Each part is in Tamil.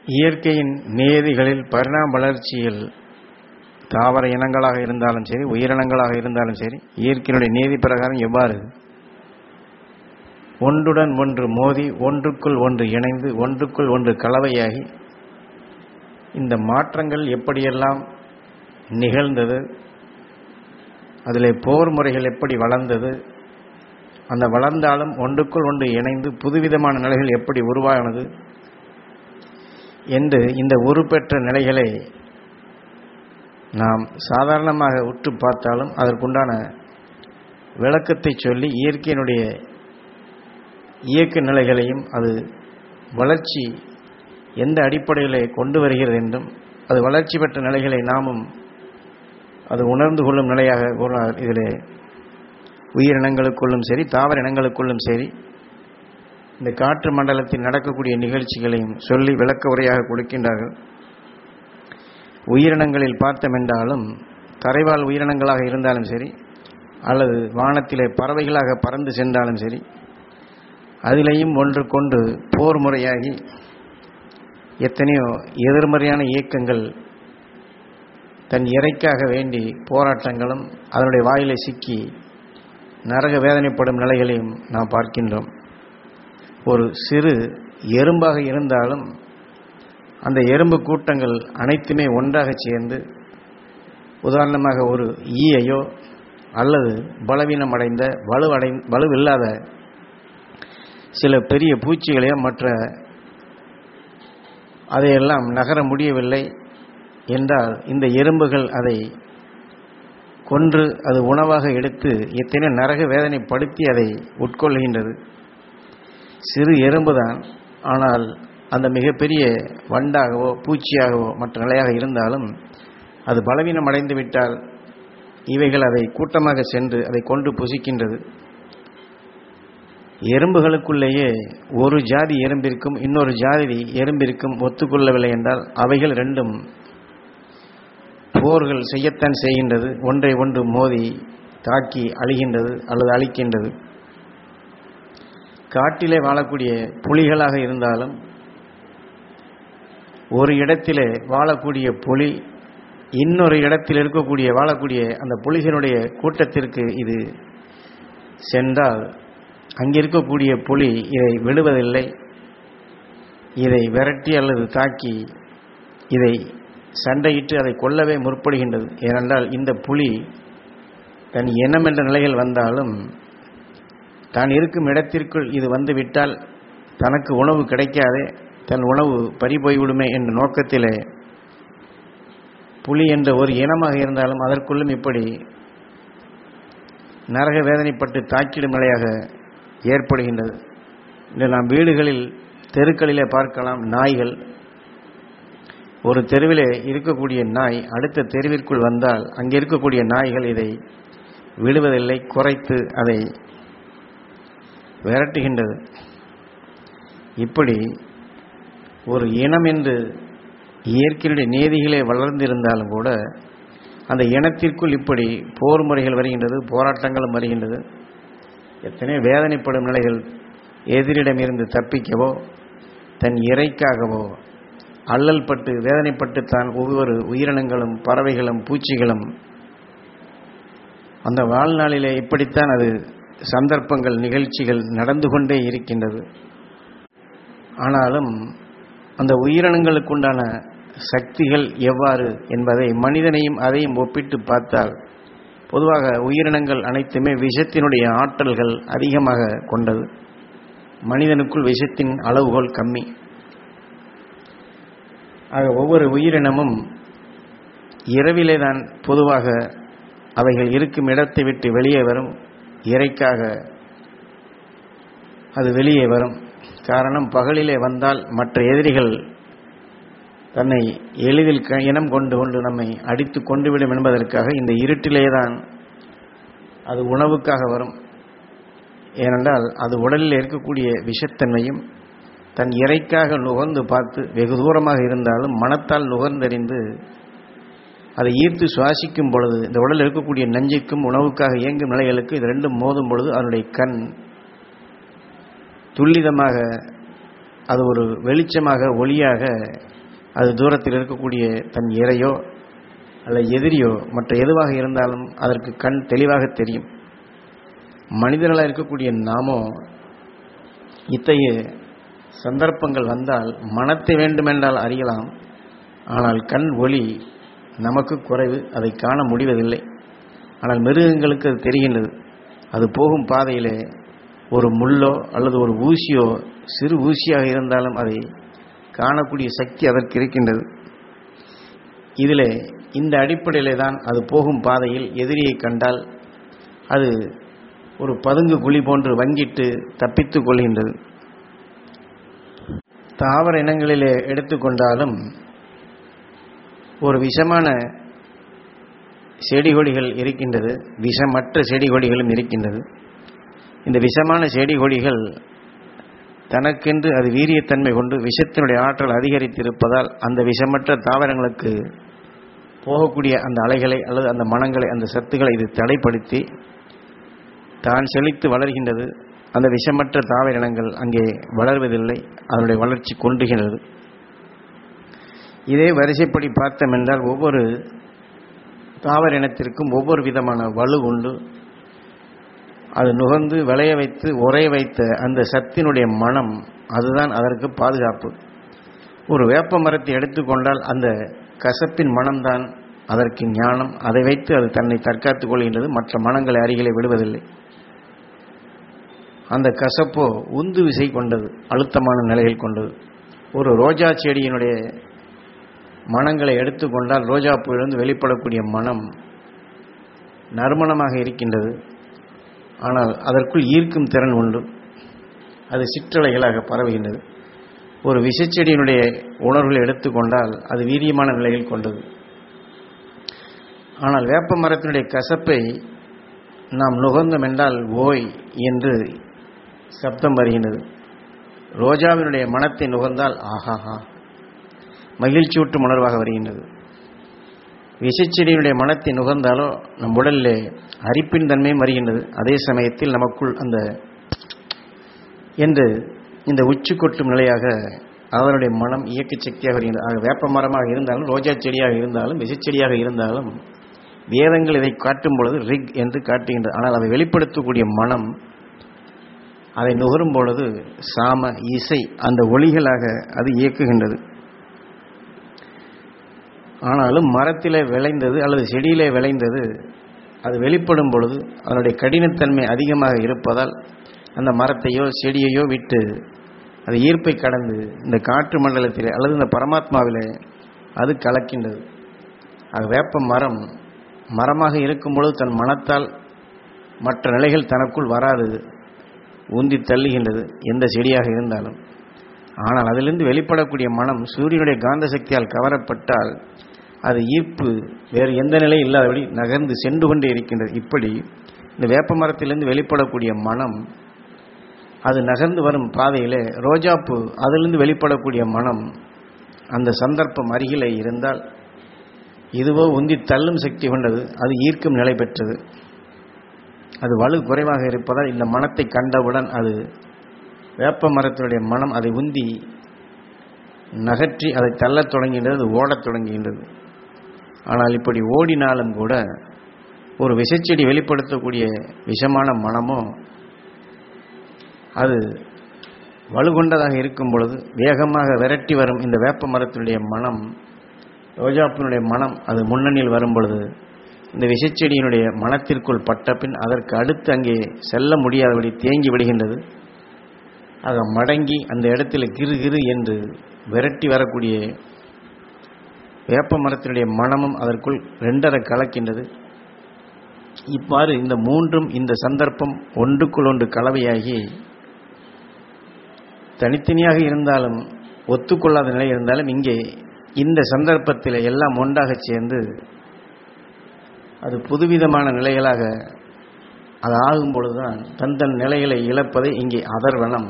இயற்கையின் நியதிகளில் பரிணாம வளர்ச்சியில் தாவர இனங்களாக இருந்தாலும் சரி, உயிரினங்களாக இருந்தாலும் சரி, இயற்கையினுடைய நீதி பிரகாரம் எவ்வாறு ஒன்றுடன் ஒன்று மோதி, ஒன்றுக்குள் ஒன்று இணைந்து, ஒன்றுக்குள் ஒன்று கலவையாகி இந்த மாற்றங்கள் எப்படியெல்லாம் நிகழ்ந்தது, அதிலே போர் முறைகள் எப்படி வளர்ந்தது, அந்த வளர்ந்தாலும் ஒன்றுக்குள் ஒன்று இணைந்து புதுவிதமான நிலைகள் எப்படி உருவானது என்று இந்த உருப்பெற்ற நிலைகளை நாம் சாதாரணமாக உற்று பார்த்தாலும் அதற்குண்டான விளக்கத்தை சொல்லி இயற்கையினுடைய இயக்க நிலைகளையும் அது வளர்ச்சி எந்த அடிப்படையில் கொண்டு வருகிறது என்றும், அது வளர்ச்சி பெற்ற நிலைகளை நாமும் அது உணர்ந்து கொள்ளும் நிலையாக இதில் உயிரினங்களுக்குள்ளும் சரி, தாவர இனங்களுக்குள்ளும் சரி, இந்த காற்று மண்டலத்தில் நடக்கக்கூடிய நிகழ்ச்சிகளையும் சொல்லி விளக்க உரையாக கொடுக்கின்றார்கள். உயிரினங்களில் பார்த்தமென்றாலும் தரைவாழ் உயிரினங்களாக இருந்தாலும் சரி, அல்லது வானத்திலே பறவைகளாக பறந்து சென்றாலும் சரி, அதிலேயும் ஒன்றுக்கொண்டு போர் முறையாகி எத்தனையோ எதிர்மறையான இயக்கங்கள் தன் இறைக்காக வேண்டி போராட்டங்களும் அதனுடைய வாயிலை சிக்கி நரக வேதனைப்படும் நிலைகளையும் நாம் பார்க்கின்றோம். ஒரு சிறு எறும்பாக இருந்தாலும் அந்த எறும்பு கூட்டங்கள் அனைத்துமே ஒன்றாக சேர்ந்து, உதாரணமாக ஒரு ஈயையோ அல்லது பலவீனம் அடைந்த வலுவில்லாத சில பெரிய பூச்சிகளையோ மற்ற அதையெல்லாம் நகர முடியவில்லை என்றால் இந்த எறும்புகள் அதை கொன்று அது உணவாக எடுத்து எத்தனை நரக வேதனைப்படுத்தி அதை உட்கொள்கின்றது. சிறு எறும்புதான், ஆனால் அந்த மிகப்பெரிய வண்டாகவோ பூச்சியாகவோ மற்ற நிலையாக இருந்தாலும் அது பலவீனம் அடைந்து விட்டால் இவைகள் அதை கூட்டமாக சென்று அதை கொண்டு புசிக்கின்றது. எறும்புகளுக்குள்ளேயே ஒரு ஜாதி எறும்பிற்கும் இன்னொரு ஜாதி எறும்பிற்கும் ஒத்துக்கொள்ளவில்லை என்றால் அவைகள் ரெண்டும் போர்கள் செய்யத்தான் செய்கின்றது. ஒன்றை ஒன்று மோதி தாக்கி அழிகின்றது அல்லது அழிக்கின்றது. காட்டிலே வாழக்கூடிய புலிகளாக இருந்தாலும் ஒரு இடத்திலே வாழக்கூடிய புலி இன்னொரு இடத்தில் இருக்கக்கூடிய வாழக்கூடிய அந்த புலிகளுடைய கூட்டத்திற்கு இது சென்றால் அங்கிருக்கக்கூடிய புலி இதை விடுவதில்லை. இதை விரட்டி அல்லது தாக்கி இதை சண்டையிட்டு அதை கொல்லவே முற்படுகின்றது. ஏனென்றால் இந்த புலி தன் இனம் என்ற நிலையில் வந்தாலும் தான் இருக்கும் இடத்திற்குள் இது வந்துவிட்டால் தனக்கு உணவு கிடைக்காதே, தன் உணவு பறிபோய்விடுமே என்ற நோக்கத்திலே புலி என்ற ஒரு இனமாக இருந்தாலும் அதற்குள்ளும் இப்படி நரக வேதனைப்பட்டு தாக்கிடும் நிலையாக ஏற்படுகின்றது. இன்று நாம் வீடுகளில் தெருக்களிலே பார்க்கலாம். நாய்கள் ஒரு தெருவிலே இருக்கக்கூடிய நாய் அடுத்த தெருவிற்குள் வந்தால் அங்கே இருக்கக்கூடிய நாய்கள் இதை விடுவதில்லை, குறைத்து அதை விரட்டுகின்றது. இப்படி ஒரு இனம் என்று இயற்கையுடைய நீதிகளே வளர்ந்திருந்தாலும் கூட அந்த இனத்திற்குள் இப்படி போர் முறைகள் வருகின்றது, போராட்டங்களும் வருகின்றது. எத்தனை வேதனைப்படும் நிலைகள் எதிரிடமிருந்து தப்பிக்கவோ தன் இறைக்காகவோ அல்லல் பட்டு வேதனைப்பட்டு தான் ஒவ்வொரு உயிரினங்களும் பறவைகளும் பூச்சிகளும் அந்த வாழ்நாளிலே இப்படித்தான் அது சந்தர்ப்பங்கள் நிகழ்ச்சிகள் நடந்து கொண்டே இருக்கின்றது. ஆனாலும் அந்த உயிரினங்களுக்குண்டான சக்திகள் எவ்வாறு என்பதை மனிதனையும் அதையும் ஒப்பிட்டு பார்த்தால் பொதுவாக உயிரினங்கள் அனைத்துமே விஷத்தினுடைய ஆற்றல்கள் அதிகமாக கொண்டது. மனிதனுக்குள் விஷத்தின் அளவுகோல் கம்மி. ஆக ஒவ்வொரு உயிரினமும் இரவிலே தான் பொதுவாக அவைகள் இருக்கும் இடத்தை விட்டு வெளியே வரும். இறைக்காக அது வெளியே வரும். காரணம், பகலிலே வந்தால் மற்ற எதிரிகள் தன்னை எளிதில் இனம் கொண்டு நம்மை அடித்து கொண்டுவிடும் என்பதற்காக இந்த இருட்டிலே தான் அது உணவுக்காக வரும். ஏனென்றால் அது உடலில் இருக்கக்கூடிய விஷத்தன்மையும் தன் இறைக்காக நுகர்ந்து பார்த்து வெகு தூரமாக இருந்தாலும் மனத்தால் நுகர்ந்தறிந்து அதை ஈர்த்து சுவாசிக்கும் பொழுது இந்த உடலில் இருக்கக்கூடிய நஞ்சுக்கும் உணவுக்காக இயங்கும் நிலைகளுக்கு இது ரெண்டும் மோதும் பொழுது அதனுடைய கண் துல்லிதமாக அது ஒரு வெளிச்சமாக ஒளியாக அது தூரத்தில் இருக்கக்கூடிய தன் இரையோ அல்ல எதிரியோ மற்ற எதுவாக இருந்தாலும் அதற்கு கண் தெளிவாக தெரியும். மனிதர்களாக இருக்கக்கூடிய நாமோ இத்தகைய சந்தர்ப்பங்கள் வந்தால் மனத்தை வேண்டுமென்றால் அறியலாம். ஆனால் கண் ஒளி நமக்கு குறைவு, அதை காண முடிவதில்லை. ஆனால் மிருகங்களுக்கு அது தெரிகின்றது. அது போகும் பாதையிலே ஒரு முள்ளோ அல்லது ஒரு ஊசியோ, சிறு ஊசியாக இருந்தாலும் அதை காணக்கூடிய சக்தி அதற்கு இருக்கின்றது. இதிலே இந்த அடிப்படையிலே தான் அது போகும் பாதையில் எதிரியை கண்டால் அது ஒரு பதுங்கு குழி போன்று வங்கிட்டு தப்பித்துக் கொள்கின்றது. தாவர இனங்களிலே எடுத்துக்கொண்டாலும் ஒரு விஷமான செடி கொடிகள் இருக்கின்றது, விஷமற்ற செடி கொடிகளும் இருக்கின்றது. இந்த விஷமான செடி கொடிகள் தனக்கென்று அது வீரியத்தன்மை கொண்டு விஷத்தினுடைய ஆற்றல் அதிகரித்திருப்பதால் அந்த விஷமற்ற தாவரங்களுக்கு போகக்கூடிய அந்த அலைகளை அல்லது அந்த மனங்களை, அந்த சத்துக்களை இது தடைப்படுத்தி தான் செழித்து வளர்கின்றது. அந்த விஷமற்ற தாவர இனங்கள் அங்கே வளர்வதில்லை, அதனுடைய வளர்ச்சி கொண்டுகின்றது. இதே வரிசைப்படி பார்த்தோம் என்றால் ஒவ்வொரு தாவர இனத்திற்கும் ஒவ்வொரு விதமான வலு உண்டு. அது நுகர்ந்து விளைய வைத்து உறைய வைத்த அந்த சத்தினுடைய மனம், அதுதான் அதற்கு பாதுகாப்பு. ஒரு வேப்ப மரத்தை எடுத்துக்கொண்டால் அந்த கசப்பின் மனம்தான் அதற்கு ஞானம். அதை வைத்து அது தன்னை தற்காத்துக் கொள்கின்றது, மற்ற மனங்களை அருகிலே விடுவதில்லை. அந்த கசப்போ உந்து விசை கொண்டது, அழுத்தமான நிலைகள் கொண்டது. ஒரு ரோஜா செடியினுடைய மனங்களை எடுத்துக்கொண்டால் ரோஜா பூவிலிருந்து வெளிப்படக்கூடிய மனம் நறுமணமாக இருக்கின்றது. ஆனால் அதற்குள் ஈர்க்கும் திறன் உண்டு, அது சிற்றலைகளாக பரவுகின்றது. ஒரு விஷச்செடியினுடைய உணர்வுகளை எடுத்துக்கொண்டால் அது வீரியமான நிலையில் கொண்டது. ஆனால் வேப்ப மரத்தினுடைய கசப்பை நாம் நுகர்ந்தோம் என்றால் ஓய் என்று சப்தம் வருகின்றது. ரோஜாவினுடைய மனத்தை நுகர்ந்தால் ஆஹாஹா மகிழ்ச்சியூட்டும் உணர்வாக வருகின்றது. விஷச்செடியினுடைய மனத்தை நுகர்ந்தாலோ நம் உடலிலே அரிப்பின் தன்மையும் வருகின்றது. அதே சமயத்தில் நமக்குள் அந்த என்று இந்த உச்சி கொட்டும் நிலையாக அதனுடைய மனம் இயக்க சக்தியாக வருகின்றது. ஆக வேப்ப மரமாக இருந்தாலும், ரோஜா செடியாக இருந்தாலும், விஷச்செடியாக இருந்தாலும் வேதங்கள் இதை காட்டும் பொழுது ரிக் என்று காட்டுகின்றது. ஆனால் அதை வெளிப்படுத்தக்கூடிய மனம் அதை நுகரும் பொழுது சாம இசை அந்த ஒளிகளாக அது இயக்குகின்றது. ஆனாலும் மரத்திலே விளைந்தது அல்லது செடியிலே விளைந்தது அது வெளிப்படும் பொழுது அதனுடைய கடினத்தன்மை அதிகமாக இருப்பதால் அந்த மரத்தையோ செடியையோ விட்டு அது ஈர்ப்பை கடந்து இந்த காற்று மண்டலத்திலே அல்லது இந்த பரமாத்மாவிலே அது கலக்கின்றது. ஆக வேப்ப மரம் மரமாக இருக்கும் பொழுது தன் மனத்தால் மற்ற நிலைகள் தனக்குள் வராது, ஊந்தி தள்ளுகின்றது எந்த செடியாக இருந்தாலும். ஆனால் அதிலிருந்து வெளிப்படக்கூடிய மனம் சூரியனுடைய காந்த சக்தியால் கவரப்பட்டால் அது ஈர்ப்பு வேறு எந்த நிலையும் இல்லாதபடி நகர்ந்து சென்று கொண்டே இருக்கின்றது. இப்படி இந்த வேப்ப மரத்திலிருந்து வெளிப்படக்கூடிய மனம் அது நகர்ந்து வரும் பாதையிலே ரோஜாப்பூ அதிலிருந்து வெளிப்படக்கூடிய மனம் அந்த சந்தர்ப்பம் அருகிலே இருந்தால் இதுவோ உந்தி தள்ளும் சக்தி கொண்டது, அது ஈர்க்கும் நிலை பெற்றது. அது வலு குறைவாக இருப்பதால் இந்த மனத்தை கண்டவுடன் அது வேப்ப மரத்தினுடைய மனம் அதை உந்தி நகற்றி அதை தள்ளத் தொடங்குகின்றது, அது ஓடத் தொடங்குகின்றது. ஆனால் இப்படி ஓடினாலும் கூட ஒரு விஷச்செடி வெளிப்படுத்தக்கூடிய விஷமான மனமோ அது வலுகொண்டதாக இருக்கும் பொழுது வேகமாக விரட்டி வரும் இந்த வேப்ப மரத்தினுடைய மனம், ரோஜாப்பினுடைய மனம் அது முன்னணியில் வரும் பொழுது இந்த விஷச்செடியினுடைய மனத்திற்குள் பட்ட பின் அதற்கு அடுத்து அங்கே செல்ல முடியாதபடி தேங்கி விடுகின்றது. ஆக மடங்கி அந்த இடத்துல கிரு கிரு என்று விரட்டி வரக்கூடிய வேப்ப மரத்தினுடைய மனமும் அதற்குள் ரெண்டரை கலக்கின்றது. இவ்வாறு இந்த மூன்றும் இந்த சந்தர்ப்பம் ஒன்றுக்குள் ஒன்று கலவையாகி தனித்தனியாக இருந்தாலும் ஒத்துக்கொள்ளாத நிலை இருந்தாலும் இங்கே இந்த சந்தர்ப்பத்தில் எல்லாம் ஒன்றாக சேர்ந்து அது புதுவிதமான நிலைகளாக அது ஆகும் பொழுதுதான் தன் நிலைகளை இழப்பதை இங்கே அதர்வனம்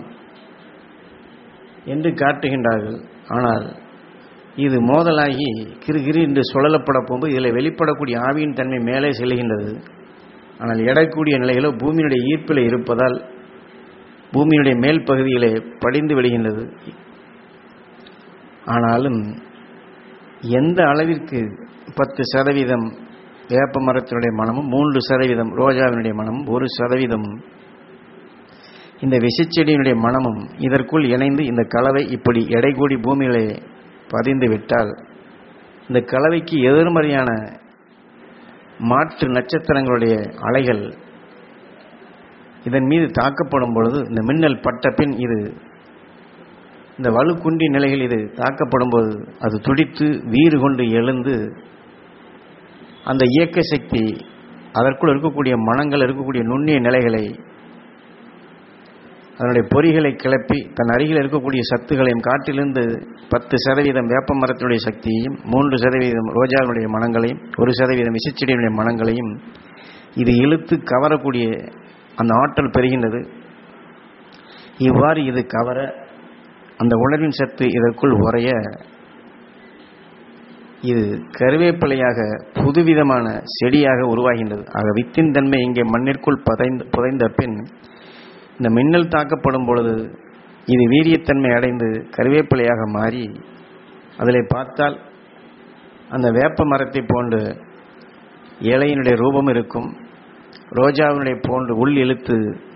என்று காட்டுகின்றார்கள். ஆனால் இது மோதலாகி கிருகிரி என்று சுழலப்பட போகும்போது இதில் வெளிப்படக்கூடிய ஆவியின் தன்மை மேலே செல்கின்றது. ஆனால் எடக்கூடிய நிலைகளோ பூமியினுடைய ஈர்ப்பில் இருப்பதால் பூமியினுடைய மேல் பகுதியிலே படிந்து விடுகின்றது. ஆனாலும் எந்த அளவிற்கு 10% வேப்ப மரத்தினுடைய மனமும் 3% ரோஜாவினுடைய மனமும் 1% இந்த விஷச்செடியினுடைய மனமும் இதற்குள் இணைந்து இந்த கலவை இப்படி எடை கூடி பூமியிலே பதிந்து விட்டால் இந்த கலவைக்கு எதிர்மறையான மாற்று நட்சத்திரங்களுடைய அலைகள் இதன் மீது தாக்கப்படும் பொழுது இந்த மின்னல் பட்ட பின் இது இந்த வலுக்குண்டி நிலையில் இது தாக்கப்படும் போது அது துடித்து வீறு கொண்டு எழுந்து அந்த இயக்க சக்தி அதற்குள் இருக்கக்கூடிய மனங்கள் இருக்கக்கூடிய நுண்ணிய நிலைகளை அதனுடைய பொறிகளை கிளப்பி தன் அருகில் இருக்கக்கூடிய சத்துக்களையும் காட்டிலிருந்து 10% வேப்ப மரத்தினுடைய சக்தியையும் 3% ரோஜாவினுடைய மனங்களையும் 1% விசைச்செடியினுடைய மனங்களையும் இது இழுத்து கவரக்கூடிய அந்த ஆற்றல் பெறுகின்றது. இவ்வாறு இது கவர அந்த உணர்வின் சத்து இதற்குள் உறைய இது கருவேப்பிலையாக புதுவிதமான செடியாக உருவாகின்றது. ஆக வித்தின் தன்மை இங்கே மண்ணிற்குள் புதைந்த பின் இந்த மின்னல் தாக்கப்படும் பொழுது இது வீரியத்தன்மை அடைந்து கருவேப்பிலையாக மாறி அதில் பார்த்தால் அந்த வேப்ப மரத்தை போன்று இலையினுடைய ரூபம் இருக்கும். ரோஜாவினுடைய போன்று உள் இழுத்து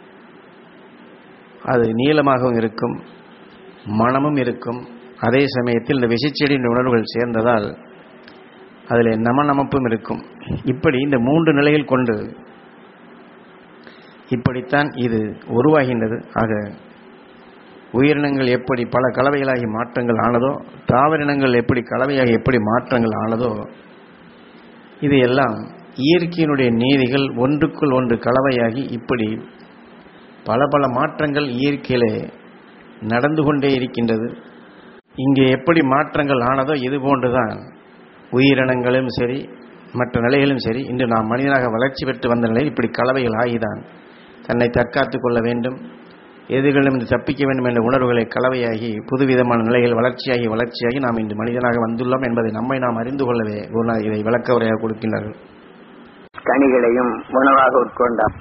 அது நீளமாகவும் இருக்கும், மனமும் இருக்கும். அதே சமயத்தில் இந்த விஷச்செடியின் உணர்வுகள் சேர்ந்ததால் அதில் நமநமப்பும் இருக்கும். இப்படி இந்த 3 நிலையில் கொண்டு இப்படித்தான் இது உருவாகின்றது. ஆக உயிரினங்கள் எப்படி பல கலவைகளாகி மாற்றங்கள் ஆனதோ, தாவரினங்கள் எப்படி கலவையாகி எப்படி மாற்றங்கள் ஆனதோ, இது எல்லாம் இயற்கையினுடைய நீதிகள் ஒன்றுக்குள் ஒன்று கலவையாகி இப்படி பல பல மாற்றங்கள் இயற்கையிலே நடந்து கொண்டே இருக்கின்றது. இங்கே எப்படி மாற்றங்கள் ஆனதோ இது போன்றுதான் உயிரினங்களும் சரி மற்ற நிலைகளும் சரி இன்று நாம் மனிதனாக வளர்ச்சி பெற்று வந்த நிலையில் இப்படி கலவைகள் ஆகிதான் தன்னை தற்காத்து கொள்ள வேண்டும், எதிர்களிடம் தப்பிக்க வேண்டும் என்ற உணர்வுகளை கலவையாகி புதுவிதமான நிலைகள் வளர்ச்சியாகி நாம் இன்று மனிதனாக வந்துள்ளோம் என்பதை நம்மை நாம் அறிந்து கொள்ளவே குருநாதர் இதை விளக்க உரையாக கொடுக்கின்றார்கள். கனிகளையும் உணவாக உட்கொண்டார்.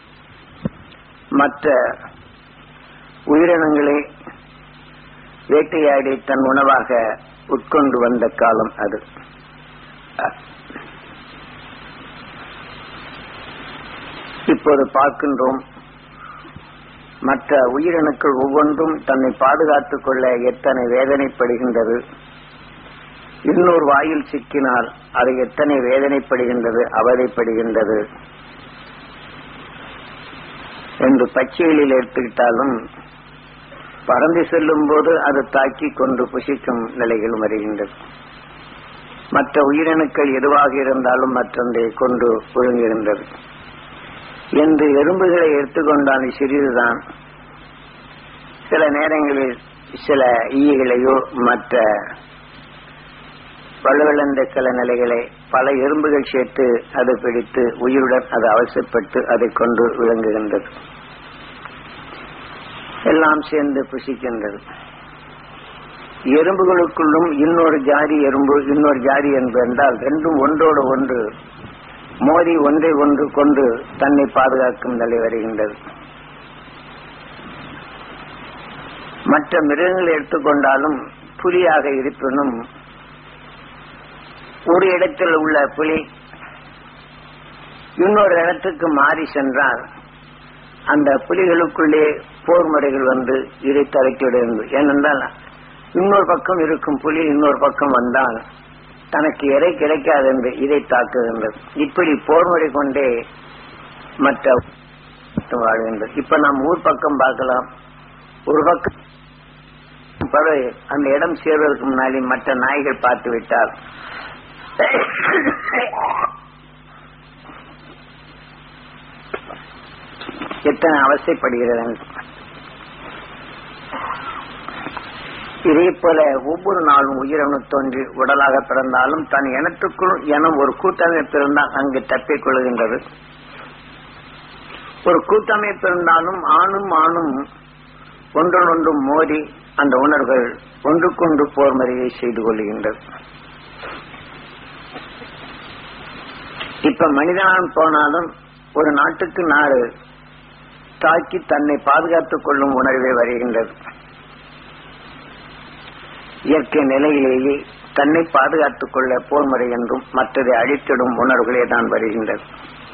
மற்ற உயிரினங்களை வேட்டையாடி தன் உணவாக உட்கொண்டு வந்த காலம் அது. இப்போது பார்க்கின்றோம், மற்ற உயிரினங்கள் ஒவ்வொன்றும் தன்னை பாதுகாத்துக் கொள்ள எத்தனை வேதனைப்படுகின்றது, இன்னொரு வாயில் சிக்கினால் அது எத்தனை வேதனைப்படுகின்றது, அவதைப்படுகின்றது என்று பச்சைகளில் எடுத்துக்கிட்டாலும் பறந்து செல்லும் போது அது தாக்கி கொண்டு புசிக்கும் நிலைகள் வருகின்றது. மற்ற உயிரினங்கள் எதுவாக இருந்தாலும் மற்றொன்றை கொண்டு விழுங்குகின்றது. என்று எறும்புகளை எடுத்துக்கொண்டால் சிறிதுதான், சில நேரங்களில் சில ஈயங்களையோ மற்ற வலுவிழந்த சில நிலைகளை பல எறும்புகள் சேர்த்து அது பிடித்து உயிருடன் அது அவசரப்பட்டு அதை கொண்டு விளங்குகின்றது. எல்லாம் சேர்ந்து புசிக்கின்றது. எறும்புகளுக்குள்ளும் இன்னொரு ஜாதி எறும்பு இன்னொரு ஜாதி என்றால் ரெண்டும் ஒன்றோடு ஒன்று மோதி ஒன்றை ஒன்று கொண்டு தன்னை பாதுகாக்கும் நிலை வருகின்றது. மற்ற மிருகங்களை எடுத்துக்கொண்டாலும் புலியாக இருப்பினும் ஒரு இடத்தில் உள்ள புலி இன்னொரு இடத்துக்கு மாறி சென்றால் அந்த புலிகளுக்குள்ளே போர் முறைகள் வந்து இதை தலைக்கிடுகிறது. ஏனென்றால் இன்னொரு பக்கம் இருக்கும் புலி இன்னொரு பக்கம் வந்தால் தனக்கு இறை கிடைக்காது என்று இதை தாக்குகின்றது. இப்படி போர் முறை கொண்டே மற்ற வாழ்கின்றது. இப்ப நாம் ஊர் பக்கம் பார்க்கலாம், ஒரு பக்கம் அந்த இடம் சேர்வதற்கு முன்னாடி மற்ற நாய்கள் பார்த்து விட்டால் எத்தனை அவசைப்படுகிறது. இதே போல ஒவ்வொரு நாளும் உயிரணு தோன்றி உடலாக பிறந்தாலும் தன் இனத்துக்குள் என ஒரு கூட்டமைப்பு இருந்தால் அங்கு தப்பிக் கொள்கின்றது. ஒரு கூட்டமைப்பு இருந்தாலும் ஆணும் ஒன்றொன்றும் மோதி அந்த உணர்வுகள் ஒன்றுக்கொன்று போர் முறையை செய்து கொள்கின்றது. இப்ப மனிதனான் போனாலும் ஒரு நாட்டுக்கு நாடு தாக்கி தன்னை பாதுகாத்துக் கொள்ளும் உணர்வே வருகின்றது. இயற்கை நிலையிலேயே தன்னை பாதுகாத்துக் கொள்ள போர் முறை என்றும் மற்றதை அழித்திடும் உணர்வுகளே தான் வருகின்றது.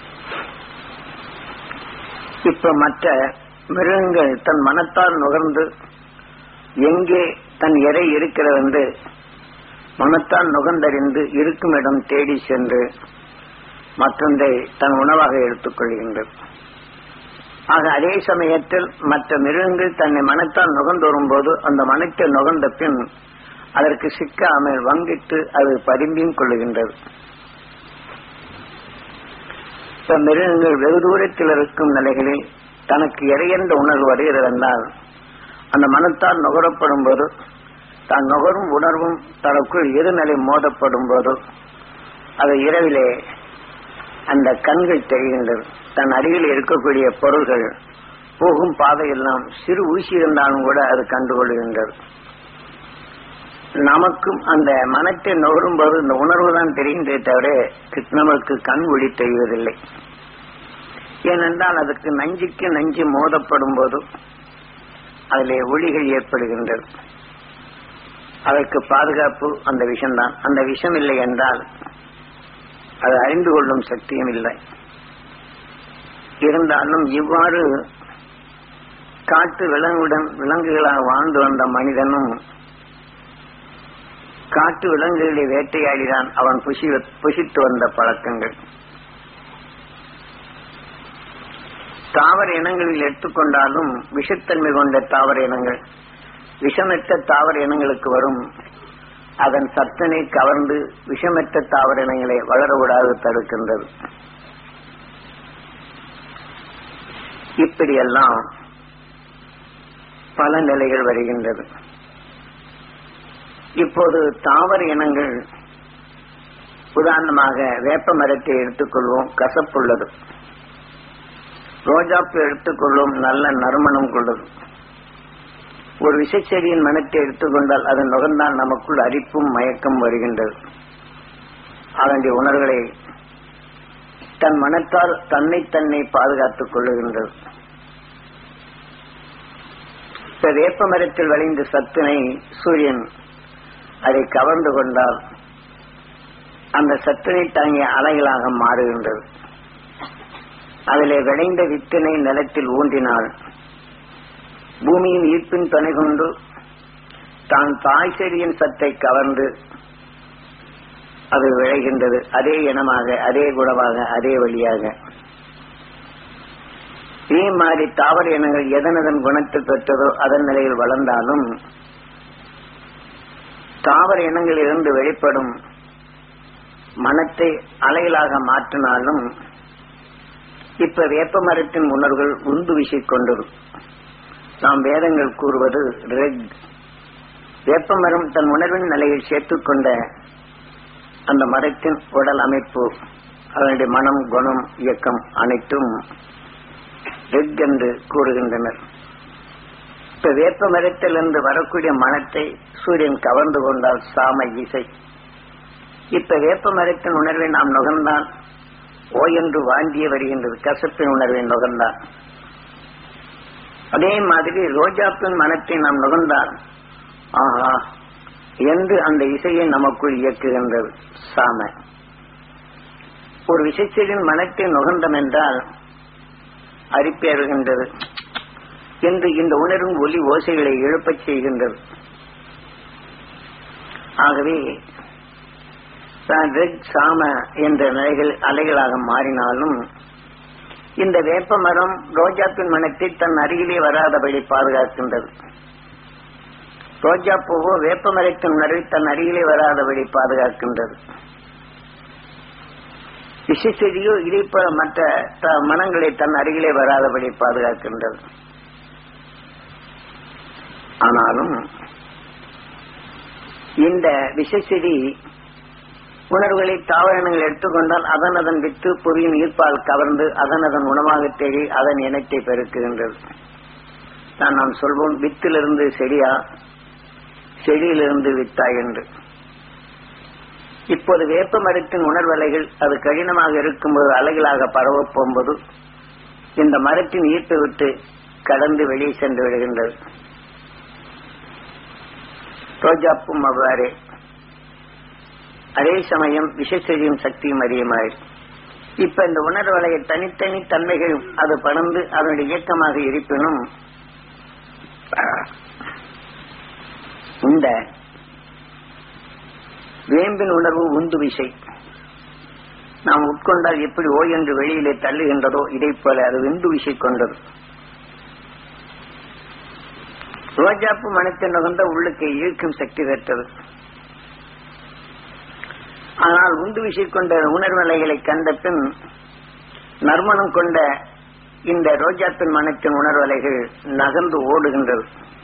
இப்ப மற்ற மிருகங்கள் தன் மனத்தால் நுகர்ந்து எங்கே தன் இறை இருக்கிறது என்று மனத்தால் நுகர்ந்தறிந்து இருக்கும் இடம் தேடி சென்று மற்றொன்றை தன் உணவாக எடுத்துக் கொள்கின்றது. ஆக அதே சமயத்தில் மற்ற மிருகங்கள் தன்னை மனத்தால் நுகர்ந்து வரும்போது அந்த மனத்தை நுகர்ந்த பின் அதற்கு சிக்காமல் வங்கிட்டு அது பதும்பியும் கொள்ளுகின்றது. இப்ப மிருகங்கள் வெகு தூரத்தில் இருக்கும் நிலைகளில் தனக்கு இறையென்ற உணர்வு வருகிறது என்றால் அந்த மனத்தால் நுகரப்படும் போது தான் நுகரும் உணர்வும் தனக்குள் இருநிலை மோதப்படும் போது அது இரவிலே அந்த கண்கள் தெரிகின்றது. தன் அருகில் இருக்கக்கூடிய பொருள்கள் போகும் பாதையெல்லாம் சிறு ஊசி இருந்தாலும் கூட அது கண்டுகொள்கின்றது. நமக்கும் அந்த மனத்தை நுகரும் போது இந்த உணர்வு தான் தெரிகின்றே தவிர நமக்கு கண் ஒளி தெரிவதில்லை. ஏனென்றால் அதுக்கு நஞ்சுக்கு நஞ்சு மோதப்படும் போது அதிலே ஒளிகள் ஏற்படுகின்றது. அதற்கு பாதுகாப்பு அந்த விஷம்தான். அந்த விஷம் இல்லை என்றால் அது அறிந்து கொள்ளும் சக்தியும் இல்லை. இருந்தாலும் இவ்வாறு காட்டு விலங்குகளாக வாழ்ந்து வந்த மனிதனும் காட்டு விலங்குகளை வேட்டையாடிதான் அவன் புசித்து வந்த பழக்கங்கள். தாவர இனங்களில் எடுத்துக்கொண்டாலும் விஷத்தன்மை கொண்ட தாவர இனங்கள் விஷமற்ற தாவர இனங்களுக்கு வரும் அதன் சத்தனை கவர்ந்து விஷமற்ற தாவர இனங்களை வளரவிடாது தடுக்கின்றது. இப்படியெல்லாம் பல நிலைகள் வருகின்றது. இப்போது தாவர இனங்கள் உதாரணமாக வேப்ப மரத்தை எடுத்துக்கொள்வோம், கசப்புள்ளது. ரோஜாப்பூ எடுத்துக்கொள்வோம், நல்ல நறுமணம் கொண்டது. ஒரு விஷச்செடியின் மனத்தை எடுத்துக்கொண்டால் அதன் நுகர்ந்தால் நமக்குள் அரிப்பும் மயக்கம் வருகின்றது. அதனுடைய உணர்வுகளை தன் மனத்தால் தன்னை பாதுகாத்துக் கொள்ளுகின்றது. இப்ப வேப்ப மரத்தில் விளைந்த சத்தினை சூரியன் அதை கவர்ந்து கொண்டால் அந்த சத்தினை தாங்கிய அலைகளாக மாறுகின்றது. அதிலே விளைந்த வித்தினை நிலத்தில் ஊன்றினால் பூமியின் ஈர்ப்பின் துணை கொண்டு தான் தாய் செடியின் சத்தை கவர்ந்து அது விளைகின்றது. அதே இனமாக, அதே குணமாக, அதே வழியாக. இதே மாதிரி தாவர இனங்கள் எதனதன் குணத்தை பெற்றதோ அதன் நிலையில் வளர்ந்தாலும் தாவர இனங்களில் இருந்து வெளிப்படும் மனத்தை அலைகளாக மாற்றினாலும் இப்ப வேப்ப மரத்தின் உணர்வுகள் உந்து வீசிக்கொண்டது. நாம் வேதங்கள் கூறுவது வேப்ப மரம் தன் உணர்வின் நிலையில் சேர்த்துக்கொண்ட அந்த மரத்தின் உடல் அமைப்பு, அதனுடைய மனம், குணம், இயக்கம் அனைத்தும் ரெக் என்று கூறுகின்றனர். இப்ப வேப்ப மரத்திலிருந்து வரக்கூடிய மனத்தை சூரியன் கவர்ந்து கொண்டால் சாம இசை. இப்ப வேப்ப மரத்தின் உணர்வை நாம் நுகர்ந்தால் ஓ என்று வாங்கிய வருகின்றது. கசப்பின் உணர்வை நுகர்ந்தால் அதே மாதிரி ரோஜாப்பின் மனத்தை நாம் நுகர்ந்தால் ஆஹா என்று அந்த இசையை நமக்குள் இயக்குகின்றது சாம. ஒரு விஷச்செடியின் மனத்தை நுகர்ந்தம் என்றால் அரிப்பேறுகின்றது என்று இந்த உணர்வும் ஒலி ஓசைகளை எழுப்பச் செய்கின்றது. ஆகவே சாம என்ற நிலைகள் அலைகளாக மாறினாலும் இந்த வேப்ப மரம் ரோஜாப்பின் மனத்தை தன் அருகிலே வராதபடி பாதுகாக்கின்றது. ரோஜா பூவோ வேப்ப மரத்தின் உணர்வை தன் அருகிலே வராதபடி பாதுகாக்கின்றது. விஷச்செடியோ இதே போல மற்ற மனங்களை தன் அருகிலே வராதபடி பாதுகாக்கின்றது. ஆனாலும் இந்த விஷச்செடி உணர்வுகளை தாவரங்கள் எடுத்துக்கொண்டால் அதன் வித்து புவியின் ஈர்ப்பால் கவர்ந்து அதன் உணவாக தேடி அதன் இனத்தை பெருக்குகின்றது. நாம் சொல்வோம் வித்திலிருந்து செடியா, செடியிலிருந்து வித்தா என்று. இப்போது வேப்ப மரத்தின் உணர்வலைகள் அது கடினமாக இருக்கும்போது அலைகளாக பரவ போகும்போது இந்த மரத்தின் ஈர்ப்பை விட்டு கடந்து வெளியே சென்று விடுகின்றது. ரோஜாப்பும் அவ்வாறே. அதே சமயம் விஷச்செடியும் சக்தியும் அதிகமாய். இப்ப இந்த உணர்வு வலைய தனித்தனி தன்மைகள் அது படர்ந்து அதனுடைய இயக்கமாக இருப்பினும் இந்த வேம்பின் உணர்வு உந்து விசை நாம் உட்கொண்டால் எப்படி ஓ என்று வெளியிலே தள்ளுகின்றதோ இதை போல அது உந்து விசை கொண்டது. ரோஜாப்பு மனத்தை நுகர்ந்த உள்ளுக்கு ஈர்க்கும் சக்தி பெற்றது. ஆனால் உந்து விசை கொண்ட உணர்வு நிலைகளை கண்ட பின் நறுமணம் கொண்ட இந்த ரோஜாப்பின் மனத்தின் உணர்வலைகள் நகர்ந்து ஓடுகின்றது.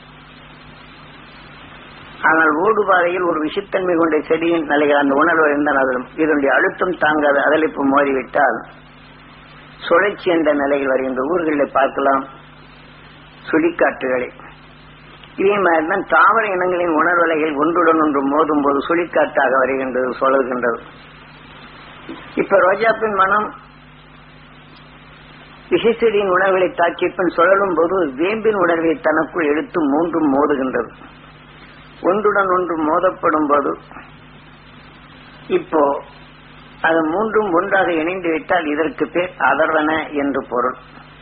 ஆனால் ஓடுபாதையில் ஒரு விஷத்தன்மை கொண்ட செடியின் நிலைகள் அந்த உணர்வு இருந்தால் இதனுடைய அழுத்தம் தாங்காத அதளிப்பு மோதிவிட்டால் சுழற்சி என்ற நிலையில் வருகின்ற ஊர்களில் பார்க்கலாம் சுழிக்காற்றுகளை. இதே மாதிரிதான் தாவர இனங்களின் உணர்வலைகள் ஒன்றுடன் ஒன்று மோதும் போது சுழிக்காற்றாக வருகின்றது, சுழல்கின்றது. இப்ப ரோஜாப்பின் மனம் விஷச்செடியின் உணர்வுகளை தாக்கிய பின் சுழலும் போது வேம்பின் உணர்வை தனக்குள் எடுத்து மூன்றும் மோதுகின்றது. ஒன்றுடன் ஒன்று மோதப்படும் போது இப்போ அது மூன்றும் ஒன்றாக இணைந்து விட்டால் இதற்கு பேர் அதர்வன என்று பொருள்.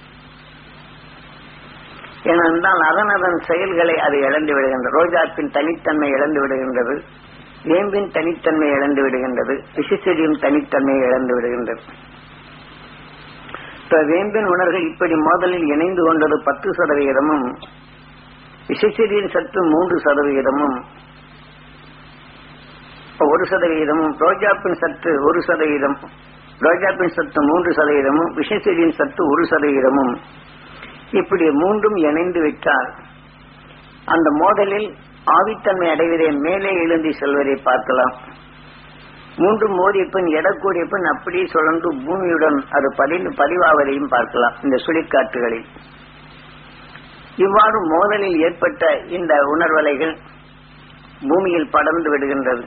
ஏனென்றால் அதன் செயல்களை அது இழந்து விடுகின்றது. ரோஜாப்பின் தனித்தன்மை இழந்து விடுகின்றது, வேம்பின் தனித்தன்மை இழந்து விடுகின்றது, விஷச்செடியின் தனித்தன்மை இழந்து விடுகின்றது. இப்ப வேம்பின் உணர்வுகள் இப்படி மோதலில் இணைந்து கொண்டது 10%, விஷச்செடியின் சத்து 3%, 1%, ரோஜாப்பின் சத்து 1%, ரோஜாப்பின் சத்து 3%, விஷச்செடியின் சத்து 1%. இப்படி மூன்றும் இணைந்து விட்டால் அந்த மோதலில் ஆவித்தன்மை அடைவதை மேலே எழுந்தி செல்வதை பார்க்கலாம். மூன்றும் மோதிய பின் எடக்கூடிய பின் அப்படியே சுழன்று பூமியுடன் அது பதிவாவதையும் பார்க்கலாம் இந்த சுழிக்காற்றுகளில். இவ்வாறு மோதலில் ஏற்பட்ட இந்த உணர்வலைகள் பூமியில் படர்ந்து விடுகின்றது.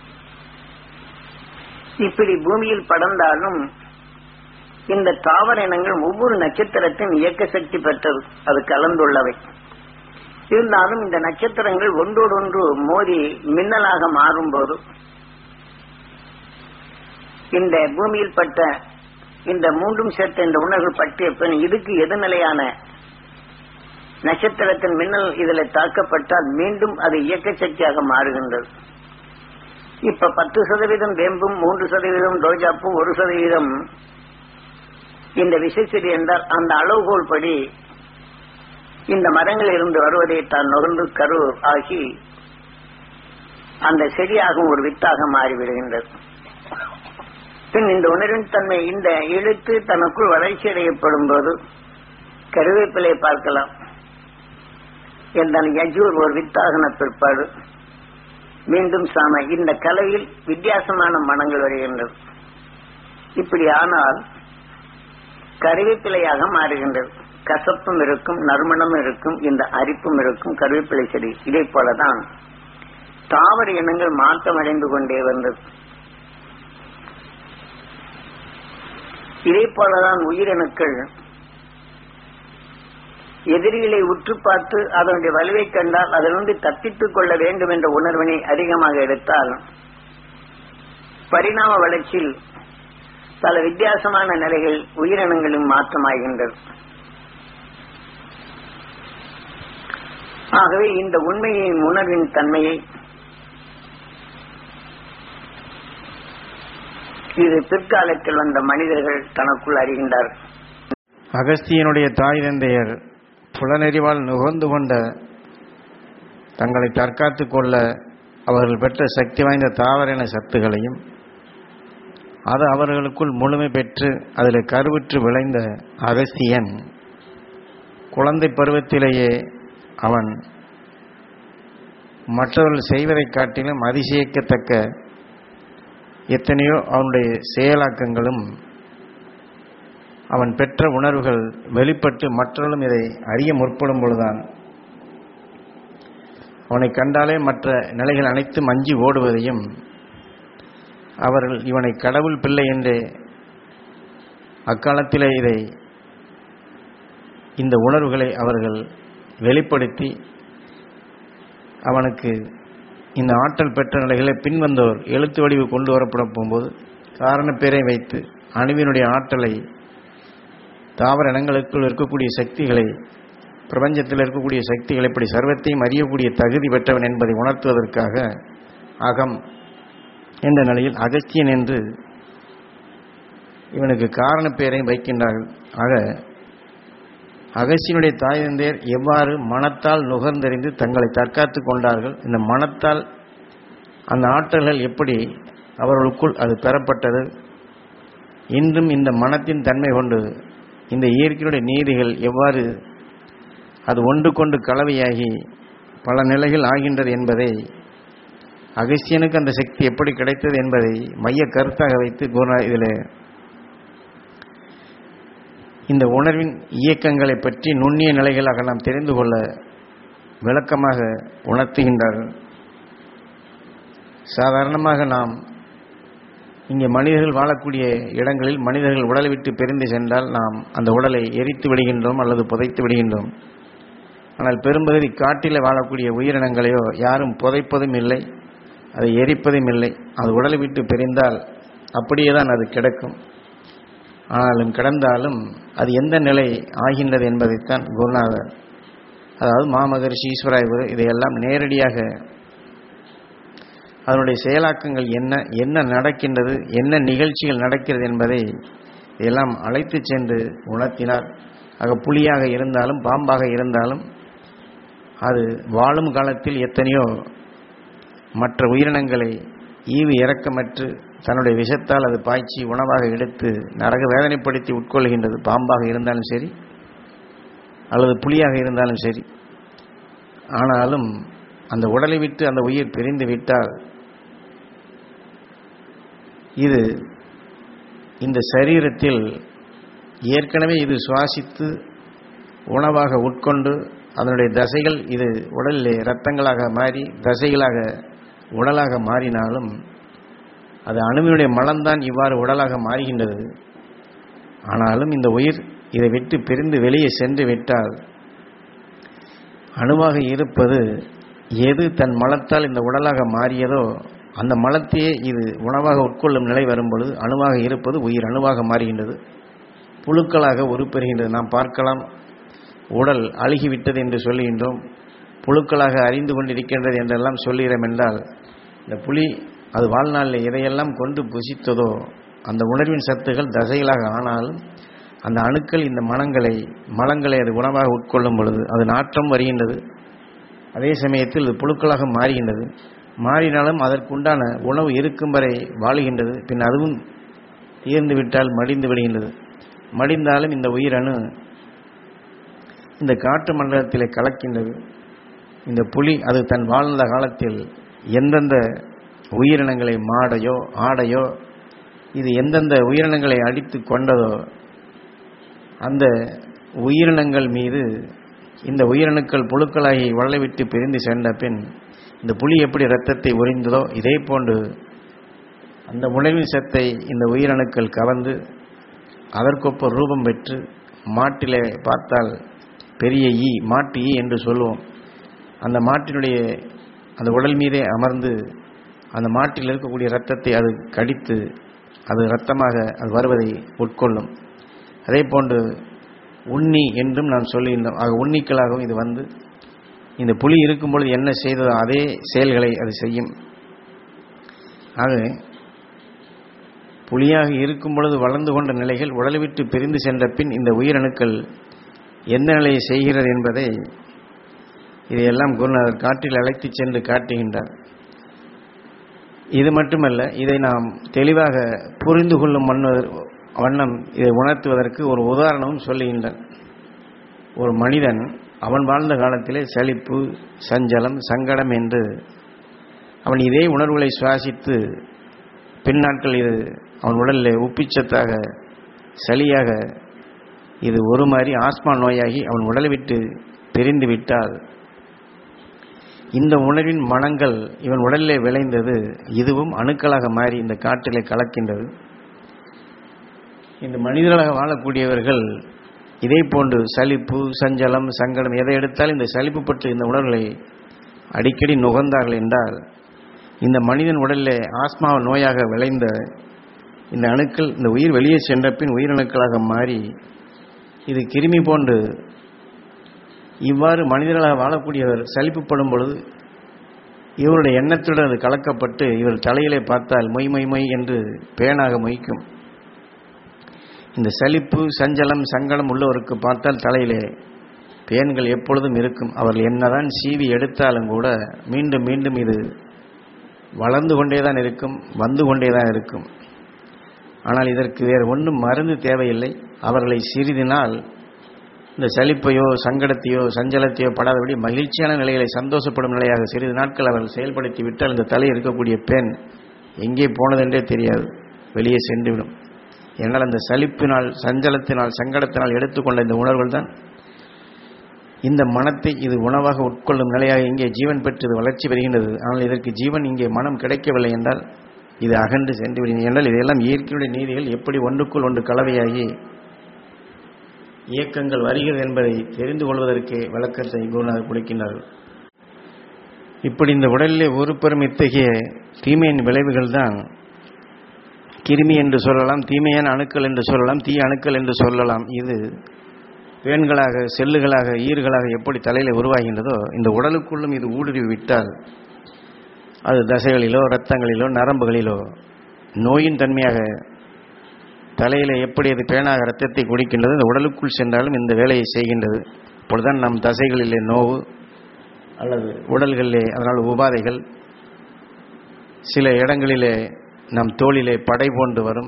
இப்படி பூமியில் படர்ந்தாலும் இந்த தாவர இனங்கள் ஒவ்வொரு நட்சத்திரத்தின் இயக்க சக்தி பெற்றது, அது கலந்துள்ளவை. இருந்தாலும் இந்த நட்சத்திரங்கள் ஒன்றோடொன்று மோதி மின்னலாக மாறும்போது இந்த பூமியில் பட்ட இந்த மூன்றும் சேர்த்த இந்த உணர்வு பற்றிய பின் இதுக்கு எதிர்நிலையான நட்சத்திரத்தின் மின்னல் இதில் தாக்கப்பட்டால் மீண்டும் அது இயக்க சக்தியாக மாறுகின்றது. இப்ப 10% வேம்பும் 3% ரோஜாப்பும் 1% இந்த விஷச்செடி என்றால் அந்த அளவுகோல் படி இந்த மரங்களில் இருந்து வருவதை தான் நுகர்ந்து கரு ஆகி அந்த செடியாகவும் ஒரு வித்தாக மாறிவிடுகின்றது. பின் இந்த உணர்வின் தன்மை இந்த இழுத்து தனக்குள் வளர்ச்சி அடையப்படும் போது கருவேப்பிலை பார்க்கலாம். என்ற யஜூர் ஒரு வித்தாகன பிற்பாடு மீண்டும் சாம இந்த கலையில் வித்தியாசமான மனங்கள் வருகின்றது. இப்படி ஆனால் கருவேப்பிலையாக மாறுகின்றது. கசப்பும் இருக்கும், நறுமணமும் இருக்கும், இந்த அரிப்பும் இருக்கும் கருவேப்பிலை செடி. இதே போலதான் தாவர இனங்கள் மாற்றம் அடைந்து கொண்டே வந்தது. இதே போலதான் உயிரணுக்கள் எதிரிகளை உற்று பார்த்து அதனுடைய வலுவை கண்டால் அதிலிருந்து தப்பித்துக் கொள்ள வேண்டும் என்ற உணர்வினை அதிகமாக எடுத்தால் பரிணாம வளர்ச்சியில் பல வித்தியாசமான நிலைகள் உயிரினங்களும் மாற்றமாகின்றது. ஆகவே இந்த உண்மையின் உணர்வின் தன்மையை இது பிற்காலத்தில் வந்த மனிதர்கள் தனக்குள் அறிகின்றார்கள். அகஸ்தியனுடைய தாய் தந்தையர் புலனறிவால் நுகர்ந்து கொண்ட தங்களை தற்காத்துக் கொள்ள அவர்கள் பெற்ற சக்தி வாய்ந்த தாவர சத்துகளையும் அது அவர்களுக்குள் முழுமை பெற்று அதில் கருவுற்று விளைந்த அகஸ்தியன் குழந்தை பருவத்திலேயே அவன் மற்றவர்கள் செய்வதைக் காட்டிலும் அதிசயிக்கத்தக்க எத்தனையோ அவனுடைய செயலாக்கங்களும் அவன் பெற்ற உணர்வுகள் வெளிப்பட்டு மற்றவர்களும் இதை அறிய முற்படும் பொழுதுதான் அவனை கண்டாலே மற்ற நிலைகள் அனைத்தும் அஞ்சி ஓடுவதையும் அவர்கள் இவனை கடவுள் பிள்ளை என்று அக்காலத்திலே இந்த உணர்வுகளை அவர்கள் வெளிப்படுத்தி அவனுக்கு இந்த ஆற்றல் பெற்ற நிலைகளை பின்வந்தோர் எழுத்து வடிவு கொண்டு வரப்பட போகும்போது காரண பேரை வைத்து அணுவினுடைய ஆற்றலை, தாவர இனங்களுக்குள் இருக்கக்கூடிய சக்திகளை, பிரபஞ்சத்தில் இருக்கக்கூடிய சக்திகளை இப்படி சர்வத்தையும் அறியக்கூடிய தகுதி பெற்றவன் என்பதை உணர்த்துவதற்காக அகம் என்ற நிலையில் அகஸ்தியன் என்று இவனுக்கு காரண பெயரை வைக்கின்றார்கள். ஆக அகஸ்தியனுடைய தாய் தந்தையர் எவ்வாறு மனத்தால் நுகர்ந்தறிந்து தங்களை தற்காத்து கொண்டார்கள், இந்த மனத்தால் அந்த ஆற்றல்கள் எப்படி அவர்களுக்குள் அது பெறப்பட்டது, இன்றும் இந்த மனத்தின் தன்மை கொண்டு இந்த இயற்கையுடைய நீதிகள் எவ்வாறு அது ஒன்று கொண்டு கலவையாகி பல நிலைகள் ஆகின்றது என்பதை, அகஸ்தியனுக்கு அந்த சக்தி எப்படி கிடைத்தது என்பதை மைய கருத்தாக வைத்து குருநாதர் இதில் இந்த உணர்வின் இயக்கங்களை பற்றி நுண்ணிய நிலைகளாக நாம் தெரிந்து கொள்ள விளக்கமாக உணர்த்துகின்றார்கள். சாதாரணமாக நாம் இங்கே மனிதர்கள் வாழக்கூடிய இடங்களில் மனிதர்கள் உடலை விட்டு பிரிந்து சென்றால் நாம் அந்த உடலை எரித்து விடுகின்றோம் அல்லது புதைத்து விடுகின்றோம். ஆனால் பெரும்பகுதி காட்டில் வாழக்கூடிய உயிரினங்களையோ யாரும் புதைப்பதும் இல்லை, அதை எரிப்பதும் இல்லை. அது உடலை விட்டு பிரிந்தால் அப்படியே தான் அது கிடக்கும். ஆனாலும் கிடந்தாலும் அது எந்த நிலை ஆகின்றது என்பதைத்தான் குருநாதர், அதாவது மாமகரிஷி, ஈஸ்வராயர் இதையெல்லாம் நேரடியாக அதனுடைய செயலாக்கங்கள் என்ன நடக்கின்றது, என்ன நிகழ்ச்சிகள் நடக்கிறது என்பதை இதெல்லாம் அழைத்து சென்று உணர்த்தினார். ஆக புலியாக இருந்தாலும் பாம்பாக இருந்தாலும் அது வாழும் காலத்தில் எத்தனையோ மற்ற உயிரினங்களை ஈவு இறக்கமற்று தன்னுடைய விஷத்தால் அது பாய்ச்சி உணவாக எடுத்து நரக வேதனைப்படுத்தி உட்கொள்கின்றது. பாம்பாக இருந்தாலும் சரி அல்லது புலியாக இருந்தாலும் சரி. ஆனாலும் அந்த உடலை விட்டு அந்த உயிர் பிரிந்து விட்டால் இது இந்த சரீரத்தில் ஏற்கனவே இது சுவாசித்து உணவாக உட்கொண்டு அதனுடைய தசைகள் இது உடலிலே இரத்தங்களாக மாறி தசைகளாக உடலாக மாறினாலும் அது அணுவினுடைய மலம்தான் இவ்வாறு உடலாக மாறுகின்றது. ஆனாலும் இந்த உயிர் இதை விட்டு பிரிந்து வெளியே சென்று விட்டால் அணுவாக இருப்பது எது தன் மலத்தால் இந்த உடலாக மாறியதோ அந்த மலத்தையே இது உணவாக உட்கொள்ளும் நிலை வரும்பொழுது அணுவாக இருப்பது உயிர் அணுவாக மாறுகின்றது, புழுக்களாக உருப்பெறுகின்றது. நாம் பார்க்கலாம், உடல் அழுகிவிட்டது என்று சொல்லுகின்றோம், புழுக்களாக அறிந்து கொண்டிருக்கின்றது என்றெல்லாம் சொல்லுகிறோம். என்றால் இந்த புலி அது வாழ்நாளில் எதையெல்லாம் கொண்டு புசித்ததோ அந்த உணர்வின் சத்துகள் தசைகளாக ஆனாலும் அந்த அணுக்கள் இந்த மலங்களை அது உணவாக உட்கொள்ளும் பொழுது அது நாற்றம் வருகின்றது. அதே சமயத்தில் இது புழுக்களாக மாறுகின்றது. மாறினாலும் அதற்குண்டான உணவு இருக்கும் வரை வாழுகின்றது. பின் அதுவும் தீர்ந்து விட்டால் மடிந்து விடுகின்றது. மடிந்தாலும் இந்த உயிரணு இந்த காற்று மண்டலத்திலே கலக்கின்றது. இந்த புலி அது தன் வாழ்ந்த காலத்தில் எந்தெந்த உயிரினங்களை, மாடையோ ஆடையோ, இது எந்தெந்த உயிரினங்களை அடித்து கொண்டதோ அந்த உயிரினங்கள் மீது இந்த உயிரணுக்கள் புழுக்களாகி உடலை விட்டு பிரிந்து சென்ற பின் இந்த புலி எப்படி இரத்தத்தை உறிந்ததோ இதே போன்று அந்த உணவின் சத்தை இந்த உயிரணுக்கள் கவர்ந்து அதற்கொப்ப ரூபம் பெற்று, மாட்டிலே பார்த்தால் பெரிய மாட்டு என்று சொல்லுவோம், அந்த மாட்டினுடைய அந்த உடல் மீதே அமர்ந்து அந்த மாட்டில் இருக்கக்கூடிய இரத்தத்தை அது கடித்து அது இரத்தமாக அது வருவதை உட்கொள்ளும். அதே போன்று உண்ணி என்றும் நாம் சொல்லுகின்றோம். ஆக உண்ணிக்களாகவும் இது வந்து இந்த புலி இருக்கும்பொழுது என்ன செய்ததோ அதே செயல்களை அது செய்யும். ஆக புலியாக இருக்கும் பொழுது வளர்ந்து கொண்ட நிலைகள் உடலை விட்டு பிரிந்து சென்ற பின் இந்த உயிரணுக்கள் எந்த நிலையை செய்கிறது என்பதை இதையெல்லாம் குருநாதர் காற்றில் அழைத்து சென்று காட்டுகின்றார். இது மட்டுமல்ல, இதை நாம் தெளிவாக புரிந்து கொள்ளும் வண்ணம் இதை உணர்த்துவதற்கு ஒரு உதாரணமும் சொல்லுகின்றார். ஒரு மனிதன் அவன் வாழ்ந்த காலத்திலே சலிப்பு, சஞ்சலம், சங்கடம் என்று அவன் இதே உணர்வுகளை சுவாசித்து பின்னாட்கள் இது அவன் உடலில் உப்பிச்சத்தாக, சளியாக, இது ஒரு மாதிரி ஆஸ்மா நோயாகி அவன் உடலை விட்டு பிரிந்து விட்டால் இந்த உணர்வின் மனங்கள் இவன் உடலிலே விளைந்தது இதுவும் அணுக்களாக மாறி இந்த காற்றிலே கலக்கின்றது. இந்த மனிதர்களாக வாழக்கூடியவர்கள் இதே போன்று சலிப்பு, சஞ்சலம், சங்கடம் எதை எடுத்தாலும் இந்த சலிப்பு பற்றி இந்த உணர்வுகளை அடிக்கடி நுகர்ந்தார்கள் என்றால் இந்த மனிதன் உடலில் ஆஸ்மா நோயாக விளைந்த இந்த அணுக்கள் இந்த உயிர் வெளியே சென்ற பின் உயிரணுக்களாக மாறி இது கிருமி போன்று இவ்வாறு மனிதர்களாக வாழக்கூடியவர் சலிப்புப்படும் பொழுது இவருடைய எண்ணத்துடன் அது கலக்கப்பட்டு இவர் தலையிலே பார்த்தால் மொய் மொய் மொய் என்று பேனாக மொய்க்கும். இந்த சலிப்பு சஞ்சலம் சங்கடம் உள்ளவருக்கு பார்த்தால் தலையிலே பேன்கள் எப்பொழுதும் இருக்கும். அவர்கள் என்னதான் சீவி எடுத்தாலும் கூட மீண்டும் மீண்டும் இது வளர்ந்து கொண்டே தான் இருக்கும், வந்து கொண்டே தான் இருக்கும். ஆனால் இதற்கு வேறு ஒன்றும் மருந்து தேவையில்லை. அவர்களை சிறிது நாள் இந்த சலிப்பையோ சங்கடத்தையோ சஞ்சலத்தையோ படாதபடி மகிழ்ச்சியான நிலைகளை சந்தோஷப்படும் நிலையாக சிறிது நாட்கள் அவர்கள் செயல்படுத்தி விட்டால் இந்த தலை இருக்கக்கூடிய பேன் எங்கே போனதென்றே தெரியாது, வெளியே சென்றுவிடும். என்னால் அந்த சலிப்பினால் சஞ்சலத்தினால் சங்கடத்தினால் எடுத்துக்கொண்ட இந்த உணர்வுகள் தான் இந்த மனத்தை இது உணவாக உட்கொள்ளும் நிலையாக இங்கே ஜீவன் பெற்று இது வளர்ச்சி பெறுகின்றது. ஆனால் இதற்கு ஜீவன் இங்கே மனம் கிடைக்கவில்லை என்றால் இது அகன்று சென்று விடுகிறது. என்றால் இதையெல்லாம் இயற்கையுடைய நீதிகள் எப்படி ஒன்றுக்குள் ஒன்று கலவையாகி இயக்கங்கள் வருகிறது என்பதை தெரிந்து கொள்வதற்கு விளக்கத்தை குருநாதர் கொடுக்கின்றார்கள். இப்படி இந்த உடலிலே ஒரு பெரும் இத்தகைய தீமையின் விளைவுகள் தான் கிருமி என்று சொல்லலாம், தீமையான அணுக்கள் என்று சொல்லலாம், தீய அணுக்கள் என்று சொல்லலாம். இது பேன்களாக செல்லுகளாக ஈறுகளாக எப்படி தலையில் உருவாகின்றதோ இந்த உடலுக்குள்ளும் இது ஊடுருவி விட்டால் அது தசைகளிலோ இரத்தங்களிலோ நரம்புகளிலோ நோயின் தன்மையாக தலையில் எப்படி அது பேனாக இரத்தத்தை குடிக்கின்றது இந்த உடலுக்குள் சென்றாலும் இந்த வேலையை செய்கின்றது. அப்பொழுதுதான் நம் தசைகளிலே நோவு அல்லது உடல்களிலே அதனால் உபாதைகள், சில இடங்களிலே நம் தோளிலே படை போன்று வரும்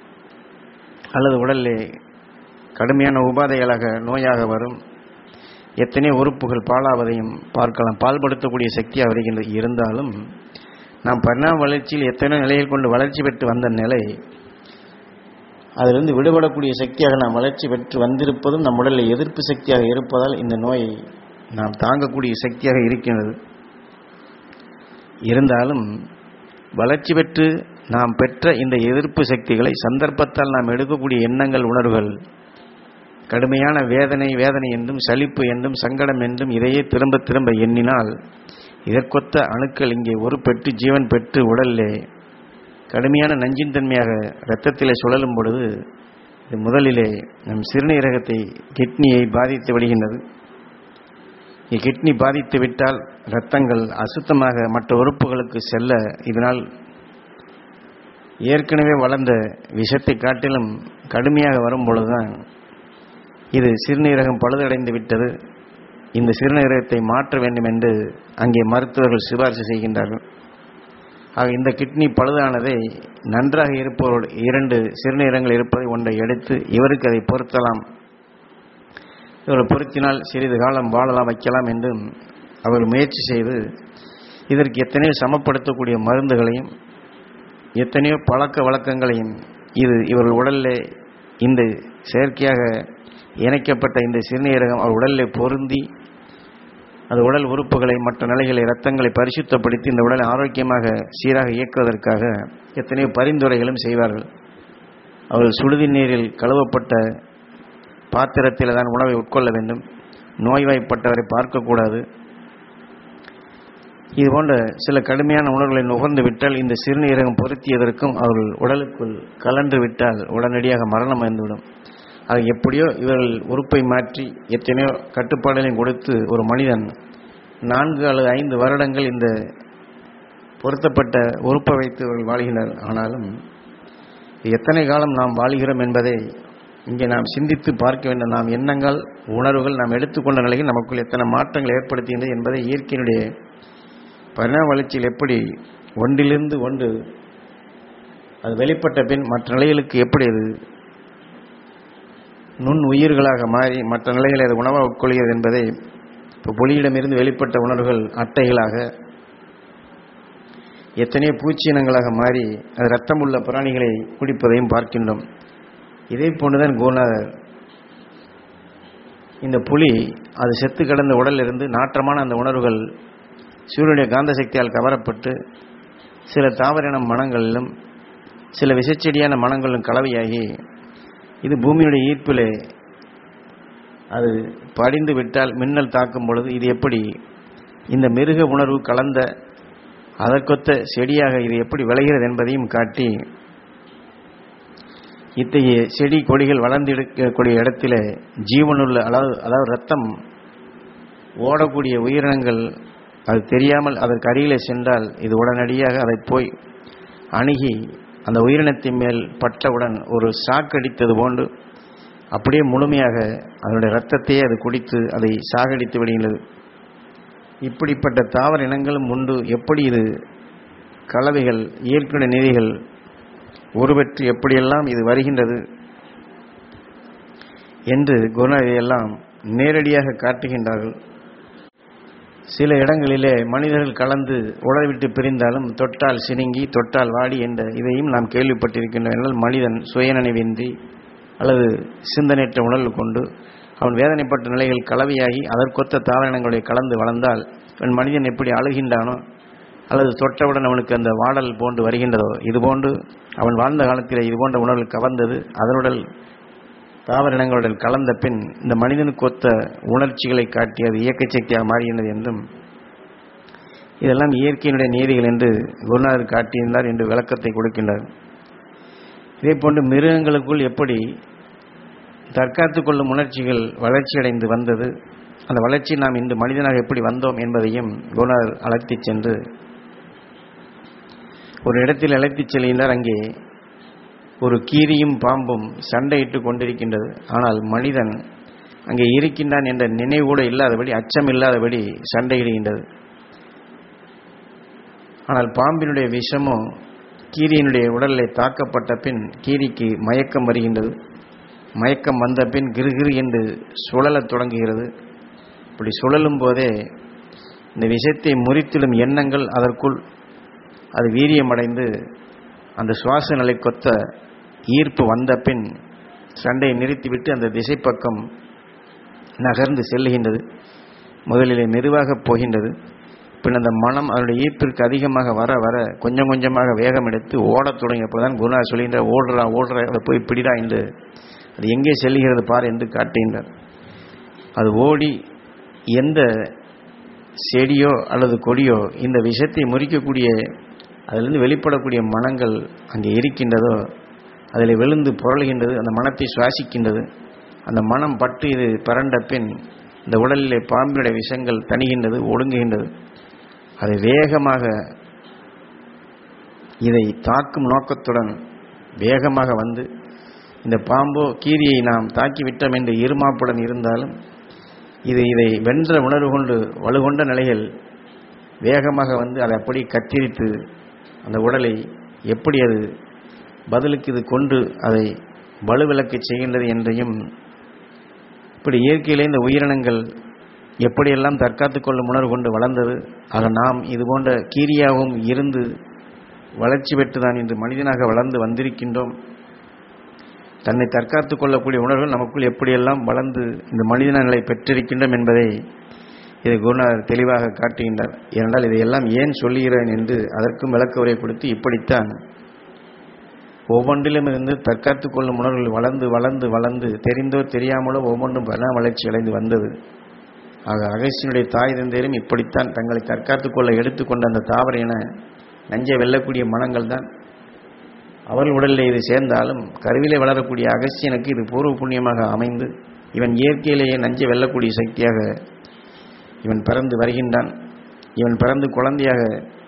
அல்லது உடலிலே கடுமையான உபாதைகளாக நோயாக வரும். எத்தனை உறுப்புகள் பாழாவதையும் பார்க்கலாம். பால்படுத்தக்கூடிய சக்தியாக வருகின்றது. இருந்தாலும் நாம் பரிணாம வளர்ச்சியில் எத்தனை நிலையில் கொண்டு வளர்ச்சி பெற்று வந்த நிலை அதிலிருந்து விடுபடக்கூடிய சக்தியாக நாம் வளர்ச்சி பெற்று வந்திருப்பதும் நம் உடலில் எதிர்ப்பு சக்தியாக இருப்பதால் இந்த நோயை நாம் தாங்கக்கூடிய சக்தியாக இருக்கின்றது. இருந்தாலும் வளர்ச்சி பெற்று நாம் பெற்ற இந்த எதிர்ப்பு சக்திகளை சந்தர்ப்பத்தால் நாம் எடுக்கக்கூடிய எண்ணங்கள் உணர்வுகள் கடுமையான வேதனை என்றும் சலிப்பு என்றும் சங்கடம் என்றும் இதையே திரும்ப திரும்ப எண்ணினால் இதற்கொத்த அணுக்கள் இங்கே ஒரு பெற்று ஜீவன் பெற்று உடலிலே கடுமையான நஞ்சின் தன்மையாக இரத்தத்திலே சுழலும் பொழுது இது முதலிலே நம் சிறுநீரகத்தை கிட்னியை பாதித்து விடுகின்றது. கிட்னி பாதித்து விட்டால் இரத்தங்கள் அசுத்தமாக மற்ற உறுப்புகளுக்கு செல்ல இதனால் ஏற்கனவே வளர்ந்த விஷத்தை காட்டிலும் கடுமையாக வரும் பொழுதுதான் இது சிறுநீரகம் பழுதடைந்து விட்டது, இந்த சிறுநீரகத்தை மாற்ற வேண்டும் என்று அங்கே மருத்துவர்கள் சிபாரிசு செய்கின்றார்கள். ஆக இந்த கிட்னி பழுதானதை நன்றாக இருப்பவரோடு 2 சிறுநீரகங்கள் இருப்பதை ஒன்றை எடுத்து இவருக்கு அதை பொருத்தலாம், இவரை பொருத்தினால் சிறிது காலம் வாழலாம் வைக்கலாம் என்று அவர் முயற்சி செய்து இதற்கு எத்தனையோ சமப்படுத்தக்கூடிய மருந்துகளையும் எத்தனையோ பழக்க வழக்கங்களையும் இது இவர்கள் உடலில் இந்த செயற்கையாக இணைக்கப்பட்ட இந்த சிறுநீரகம் அவர் உடலில் பொருந்தி அது உடல் உறுப்புகளை மற்ற நிலைகளை இரத்தங்களை பரிசுத்தப்படுத்தி இந்த உடலை ஆரோக்கியமாக சீராக இயக்குவதற்காக எத்தனையோ பரிந்துரைகளும் செய்வார்கள். அவர்கள் சுடுதி நீரில் கழுவப்பட்ட பாத்திரத்தில் தான் உணவை உட்கொள்ள வேண்டும், நோய்வாய்ப்பட்டவரை பார்க்கக்கூடாது. இதுபோன்ற சில கடுமையான உணர்வுகளை நுகர்ந்து விட்டால் இந்த சிறுநீரகம் பொருத்தியதற்கும் அவர்கள் உடலுக்குள் கலன்று விட்டால் உடனடியாக மரணம் வந்துவிடும். அது எப்படியோ இவர்கள் உறுப்பை மாற்றி எத்தனையோ கட்டுப்பாடுகளையும் கொடுத்து ஒரு மனிதன் 4 அல்லது 5 வருடங்கள் இந்த பொருத்தப்பட்ட உறுப்பை வைத்து இவர்கள் வாழ்கின்றனர். ஆனாலும் எத்தனை காலம் நாம் வாழ்கிறோம் என்பதை இங்கே நாம் சிந்தித்து பார்க்க வேண்டும். நாம் எண்ணங்கள் உணர்வுகள் நாம் எடுத்துக்கொண்ட நிலையில் நமக்குள் எத்தனை மாற்றங்கள் ஏற்படுத்துகின்றது என்பதை இயற்கையினுடைய பரிணாம வளர்ச்சியில் எப்படி ஒன்றிலிருந்து ஒன்று அது வெளிப்பட்ட பின் மற்ற நிலைகளுக்கு எப்படி அது நுண் உயிர்களாக மாறி மற்ற நிலைகளை அது உணவாக உட்கொள்கிறது என்பதை இப்போ புலியிடமிருந்து வெளிப்பட்ட உணர்வுகள் அட்டைகளாக எத்தனையோ பூச்சியினங்களாக மாறி அது இரத்தம் உள்ள பிராணிகளை குடிப்பதையும் பார்க்கின்றோம். இதே போன்றுதான் குருநாதர் இந்த புலி அது செத்து கிடந்த உடலிலிருந்து நாற்றமான அந்த உணர்வுகள் சூரியனுடைய காந்த சக்தியால் கவரப்பட்டு சில தாவரின மனங்களிலும் சில விஷச்செடியான மனங்களிலும் கலவையாகி இது பூமியுடைய ஈர்ப்பிலே அது படிந்து விட்டால் மின்னல் தாக்கும் பொழுது இது எப்படி இந்த மிருக உணர்வு கலந்த அதற்கொத்த செடியாக இது எப்படி விளைகிறது என்பதையும் காட்டி, இத்தகைய செடி கொடிகள் வளர்ந்திருக்கக்கூடிய இடத்துல ஜீவனுள்ள அதாவது ரத்தம் ஓடக்கூடிய உயிரினங்கள் அது தெரியாமல் அதற்கு அருகிலே சென்றால் இது உடனடியாக அதை போய் அணுகி அந்த உயிரினத்தின் மேல் பட்டவுடன் ஒரு சாக்கடித்தது போன்று அப்படியே முழுமையாக அதனுடைய இரத்தத்தையே அது குடித்து அதை சாகடித்து விடுகிறது. இப்படிப்பட்ட தாவர இனங்களும் உண்டு. எப்படி இது கலவைகள் இயற்கையுடைய நீதிகள் ஒருவற்று எப்படியெல்லாம் இது வருகின்றது என்று குருநாதர் எல்லாம் நேரடியாக காட்டுகின்றார்கள். சில இடங்களிலே மனிதர்கள் கலந்து உடலை விட்டு பிரிந்தாலும் தொட்டால் சினுங்கி தொட்டால் வாடி என்ற இதையும் நாம் கேள்விப்பட்டிருக்கின்றோம். மனிதன் சுயநினைவின்றி அல்லது சிந்தனையற்ற உணர்வு கொண்டு அவன் வேதனைப்பட்ட நிலைகள் கலவையாகி அதற்கொத்த தாவரங்களை கலந்து வளர்ந்தால் அவன் மனிதன் எப்படி அழுகின்றானோ அல்லது தொட்டவுடன் அவனுக்கு அந்த வாடல் போன்று வருகின்றதோ, இதுபோன்று அவன் வாழ்ந்த காலத்தில் இதுபோன்ற உணர்வுகள் கவர்ந்தது அதனுடன் தாவர இனங்களுடன் கலந்த பின் இந்த மனிதனுக்கு ஒத்த உணர்ச்சிகளை காட்டி அது இயக்க சக்தியாக மாறினது என்றும் இதெல்லாம் இயற்கையினுடைய நீதிகள் என்று குருநாதர் காட்டியிருந்தார் என்று விளக்கத்தை கொடுக்கின்றார். இதே போன்று மிருகங்களுக்குள் எப்படி தற்காத்து கொள்ளும் உணர்ச்சிகள் வளர்ச்சியடைந்து வந்தது, அந்த வளர்ச்சி நாம் இன்று மனிதனாக எப்படி வந்தோம் என்பதையும் குருநாதர் அழைத்துச் சென்று ஒரு இடத்தில் அழைத்துச் செல்கின்றார். அங்கே ஒரு கீரியும் பாம்பும் சண்டையிட்டு கொண்டிருக்கின்றது. ஆனால் மனிதன் அங்கே இருக்கின்றான் என்ற நினைவு கூட இல்லாதபடி, அச்சம் இல்லாதபடி சண்டையிடுகின்றது. ஆனால் பாம்பினுடைய விஷமோ கீரியினுடைய உடலில் தாக்கப்பட்ட பின் கீரிக்கு மயக்கம் வருகின்றது. மயக்கம் வந்த பின் கிருகிரு என்று சுழலத் தொடங்குகிறது. இப்படி சுழலும் போதே இந்த விஷத்தை முறித்திடும் எண்ணங்கள் அதற்குள் அது வீரியமடைந்து அந்த சுவாச நிலை கொத்த ஈர்ப்பு வந்த பின் சண்டையை நிறுத்திவிட்டு அந்த திசை பக்கம் நகர்ந்து செல்லுகின்றது. முதலிலே மெதுவாக போகின்றது. பின் அந்த மனம் அதனுடைய ஈர்ப்பிற்கு அதிகமாக வர வர கொஞ்சம் கொஞ்சமாக வேகம் எடுத்து ஓடத் தொடங்கியப்போதான் குருநாதர் சொல்கின்றார், ஓடுறா ஓடுற அதை போய் பிடிடா என்று, அது எங்கே செல்லுகிறது பார் என்று காட்டுகின்றார். அது ஓடி எந்த செடியோ அல்லது கொடியோ இந்த விஷத்தை முறிக்கக்கூடிய அதிலிருந்து வெளிப்படக்கூடிய மனங்கள் அங்கே இருக்கின்றதோ அதில் விழுந்து புரளுகின்றது. அந்த மனத்தை சுவாசிக்கின்றது. அந்த மனம் பட்டு இது பரண்ட பின் இந்த உடலிலே பாம்பினுடைய விஷங்கள் தணிகின்றது, ஒடுங்குகின்றது. அது வேகமாக இதை தாக்கும் நோக்கத்துடன் வேகமாக வந்து இந்த பாம்போ கீரியை நாம் தாக்கிவிட்டோம் என்று இருமாப்புடன் இருந்தாலும் இதை வென்ற உணர்வு கொண்டு வலுகொண்ட நிலையில் வேகமாக வந்து அதை அப்படி கத்திரித்து அந்த உடலை எப்படி அது பதிலுக்கு இது கொண்டு அதை வலுவிளக்க செய்கின்றது என்றையும், இப்படி இயற்கையிலே இந்த உயிரினங்கள் எப்படியெல்லாம் தற்காத்து கொள்ளும் உணர்வு கொண்டு வளர்ந்தது, ஆக நாம் இதுபோன்ற கீரியாகவும் இருந்து வளர்ச்சி பெற்றுதான் இன்று மனிதனாக வளர்ந்து வந்திருக்கின்றோம். தன்னை தற்காத்து கொள்ளக்கூடிய உணர்வுகள் நமக்குள் எப்படியெல்லாம் வளர்ந்து இந்த மனிதன நிலை பெற்றிருக்கின்றோம் என்பதை இது குருநாதர் தெளிவாக காட்டுகின்றார். ஏனென்றால் இதையெல்லாம் ஏன் சொல்லுகிறேன் என்று அதற்கும் விளக்க உரை கொடுத்து, இப்படித்தான் ஒவ்வொன்றிலும் இருந்து தற்காத்து கொள்ளும் உணர்வுகள் வளர்ந்து வளர்ந்து வளர்ந்து தெரிந்தோ தெரியாமலோ ஒவ்வொன்றும் பல வளர்ச்சி அடைந்து வந்தது. ஆக அகஸ்தியனுடைய தாய் தந்தையரும் இப்படித்தான் தங்களை தற்காத்து கொள்ள எடுத்துக்கொண்ட அந்த தாவர என நஞ்சை வெல்லக்கூடிய மனங்கள் தான் அவர்கள் உடலில் இது சேர்ந்தாலும் கருவிலே வளரக்கூடிய அகஸ்தியனுக்கு இது பூர்வ புண்ணியமாக அமைந்து இவன் இயற்கையிலேயே நஞ்சை வெல்லக்கூடிய சக்தியாக இவன் பிறந்து வருகின்றான். இவன் பிறந்து குழந்தையாக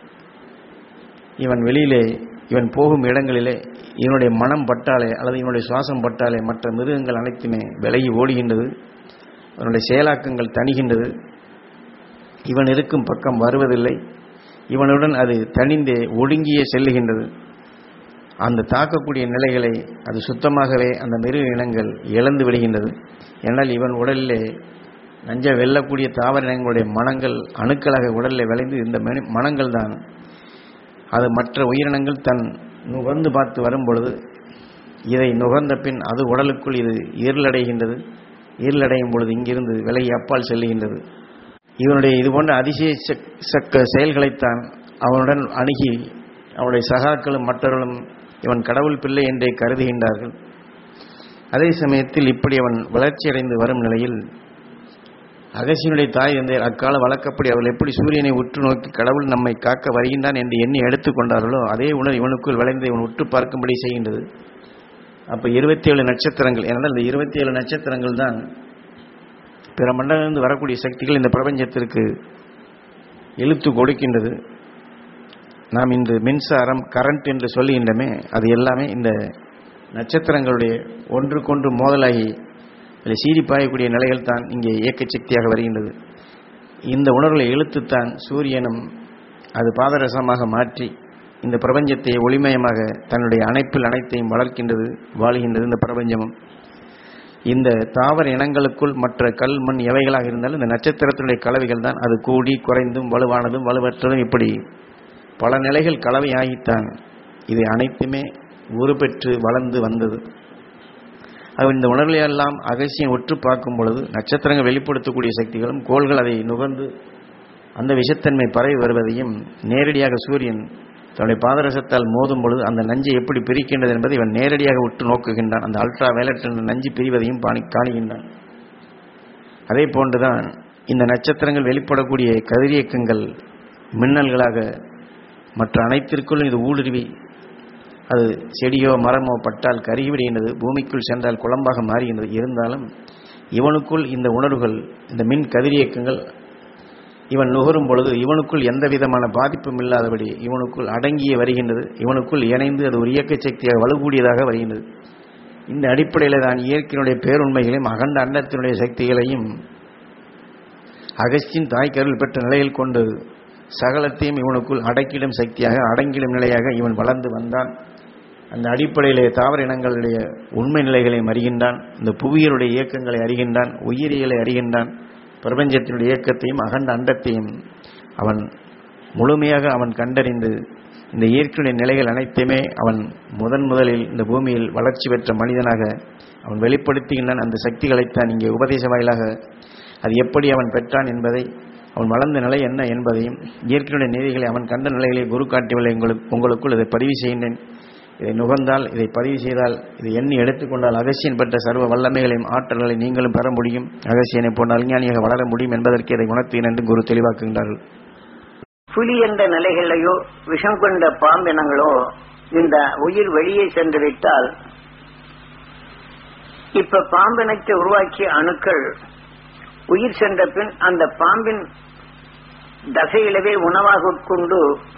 இவன் வெளியிலே இவன் போகும் இடங்களிலே இவனுடைய மனம் பட்டாலே அல்லது இவனுடைய சுவாசம் பட்டாலே மற்ற மிருகங்கள் அனைத்துமே விலகி ஓடுகின்றது. அவனுடைய செயலாக்கங்கள் தணிகின்றது. இவன் இருக்கும் பக்கம் வருவதில்லை. இவனுடன் அது தனிந்தே ஒடுங்கியே செல்லுகின்றது. அந்த தாக்கக்கூடிய நிலைகளை அது சுத்தமாகவே அந்த மிருக இனங்கள் இழந்து விடுகின்றது. ஏனால் இவன் உடலிலே நஞ்ச வெல்லக்கூடிய தாவர இனங்களுடைய மனங்கள் அணுக்களாக உடலில் விளைந்து இந்த மனங்கள் தான் அது மற்ற உயிரினங்கள் தன் நுகர்ந்து பார்த்து வரும் பொழுது இதை நுகர்ந்த பின் அது உடலுக்குள் இது ஈரலடைகின்றது. ஈரலடையும் பொழுது இங்கிருந்து விலகி அப்பால் செல்லுகின்றது. இவனுடைய இது போன்ற அதிசய செயல்களைத்தான் அவனுடன் அணுகி அவனுடைய சகாக்களும் மற்றவர்களும் இவன் கடவுள் பிள்ளை என்றே கருதுகின்றார்கள். அதே சமயத்தில் இப்படி அவன் வளர்ச்சியடைந்து வரும் நிலையில் அகசியனுடைய தாய் தந்தையர் அக்கால வழக்கப்படி அவர்கள் எப்படி சூரியனை உற்று நோக்கி கடவுள் நம்மை காக்க வருகின்றான் என்று எண்ணி எடுத்துக்கொண்டார்களோ அதே உணர்வு இவனுக்குள் விளைந்து இவன் உற்று பார்க்கும்படி செய்கின்றது. அப்போ 27 நட்சத்திரங்கள், ஏனென்றால் இந்த 27 நட்சத்திரங்கள் தான் பிற மண்டலத்திலிருந்து வரக்கூடிய சக்திகள் இந்த பிரபஞ்சத்திற்கு இழுத்து கொடுக்கின்றது. நாம் இந்த மின்சாரம் கரண்ட் என்று சொல்லுகின்றமே அது எல்லாமே இந்த நட்சத்திரங்களுடைய ஒன்றுக்கொன்று மோதலாகி அதில் சீறி பாயக்கூடிய நிலைகள் தான் இங்கே இயக்க சக்தியாக வருகின்றது. இந்த உணர்வுகளை இழுத்துத்தான் சூரியனும் அது பாதரசமாக மாற்றி இந்த பிரபஞ்சத்தை ஒளிமயமாக தன்னுடைய அணைப்பில் அனைத்தையும் வளர்க்கின்றது, வாழுகின்றது. இந்த பிரபஞ்சமும் இந்த தாவர இனங்களுக்குள் மற்ற கல் மண் எவைகளாக இருந்தாலும் இந்த நட்சத்திரத்தினுடைய கலவைகள் தான் அது கூடி குறைந்தும் வலுவானதும் வலுவற்றதும் இப்படி பல நிலைகள் கலவையாகித்தான் இதை அனைத்துமே உருப்பெற்று வளர்ந்து வந்தது. இந்த உணர்வுகளெல்லாம் அகசியம் உற்று பார்க்கும் பொழுது நட்சத்திரங்கள் வெளிப்படுத்தக்கூடிய சக்திகளும் கோள்கள் அதை நுகர்ந்து அந்த விஷத்தன்மை பரவி வருவதையும் நேரடியாக சூரியன் தன்னுடைய பாதரசத்தால் மோதும் பொழுது அந்த நஞ்சை எப்படி பிரிக்கின்றது என்பதை இவன் நேரடியாக உற்று நோக்குகின்றான். அந்த அல்ட்ரா வயலட் நஞ்சு பிரிவதையும் காணுகின்றான். அதே போன்றுதான் இந்த நட்சத்திரங்கள் வெளிப்படக்கூடிய கதிரியக்கங்கள் மின்னல்களாக மற்ற அனைத்திற்குள்ளும் இது ஊடுருவி அது செடியோ மரமோ பட்டால் கருகிவிடுகின்றது, பூமிக்குள் சென்றால் குழம்பாக மாறுகின்றது. இருந்தாலும் இவனுக்குள் இந்த உணர்வுகள் இந்த மின் கதிரியக்கங்கள் இவன் நுகரும் பொழுது இவனுக்குள் எந்த விதமான பாதிப்பும் இல்லாதபடி இவனுக்குள் அடங்கிய வருகின்றது. இவனுக்குள் இணைந்து அது ஒரு இயக்க சக்தியாக வலுக்கூடியதாக வருகின்றது. இந்த அடிப்படையில் தான் இயற்கையினுடைய பேருண்மைகளையும் அகண்ட அண்டத்தினுடைய சக்திகளையும் அகஸ்தின் தாய்க்கருள் பெற்ற நிலையில் கொண்டு சகலத்தையும் இவனுக்குள் அடக்கிடும் சக்தியாக அடங்கிடும் நிலையாக இவன் வளர்ந்து வந்தான். அந்த அடிப்படையிலே தாவர இனங்களுடைய உண்மை நிலைகளையும் அறிகின்றான், இந்த புவியியலுடைய இயக்கங்களை அறிகின்றான், உயிரியலை அறிகின்றான், பிரபஞ்சத்தினுடைய இயக்கத்தையும் அகண்ட அண்டத்தையும் அவன் முழுமையாக அவன் கண்டறிந்து இந்த இயற்கையுடைய நிலைகள் அனைத்துமே அவன் முதலில் இந்த பூமியில் வளர்ச்சி பெற்ற மனிதனாக அவன் வெளிப்படுத்துகின்றான். அந்த சக்திகளைத்தான் இங்கே உபதேச வாயிலாக அது எப்படி அவன் பெற்றான் என்பதை, அவன் வளர்ந்த நிலை என்ன என்பதையும், இயற்கையுடைய நீதிகளை அவன் கண்ட நிலைகளை குரு காட்டியவில்லை. உங்களுக்குள் இதை பதிவு செய்கின்றேன். இதை நுகர்ந்தால், இதை பதிவு செய்தால், இதை எண்ணி எடுத்துக்கொண்டால் அகசியன் பெற்ற சர்வ வல்லமைகளையும் ஆற்றல்களை நீங்களும் பெற முடியும், அகசியனை போன்ற அஞ்ஞானியாக வளர முடியும் என்பதற்கு இதை உணர்த்தேன் என்று குரு தெளிவாக்குகின்றார்கள். புலி என்ற நிலைகளையோ விஷம் கொண்ட பாம்பினங்களோ இந்த உயிர் வெளியே சென்று விட்டால், இப்ப பாம்பினத்தை உருவாக்கிய அணுக்கள் உயிர் சென்ற பின் அந்த பாம்பின் தசையிலவே உணவாக உட்கொண்டு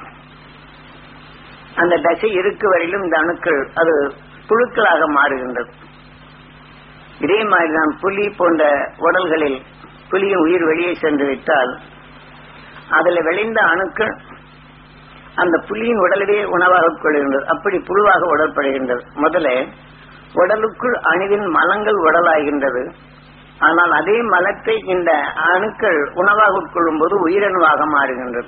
அந்த தசை இருக்கு வரையிலும் இந்த அணுக்கள் அது புழுக்களாக மாறுகின்றது. இதே மாதிரிதான் புலி போன்ற உடல்களில் புலியின் உயிர் வெளியே சென்று விட்டால் அதில் விளைந்த அணுக்கள் அந்த புலியின் உடலவே உணவாக கொள்கின்றது. அப்படி புழுவாக உடற்படுகின்றது. முதல்ல உடலுக்குள் அணுவின் மலங்கள் உடலாகின்றது. ஆனால் அதே மலத்தை இந்த அணுக்கள் உணவாக உட்கொள்ளும் போது உயிரணுவாக மாறுகின்றது.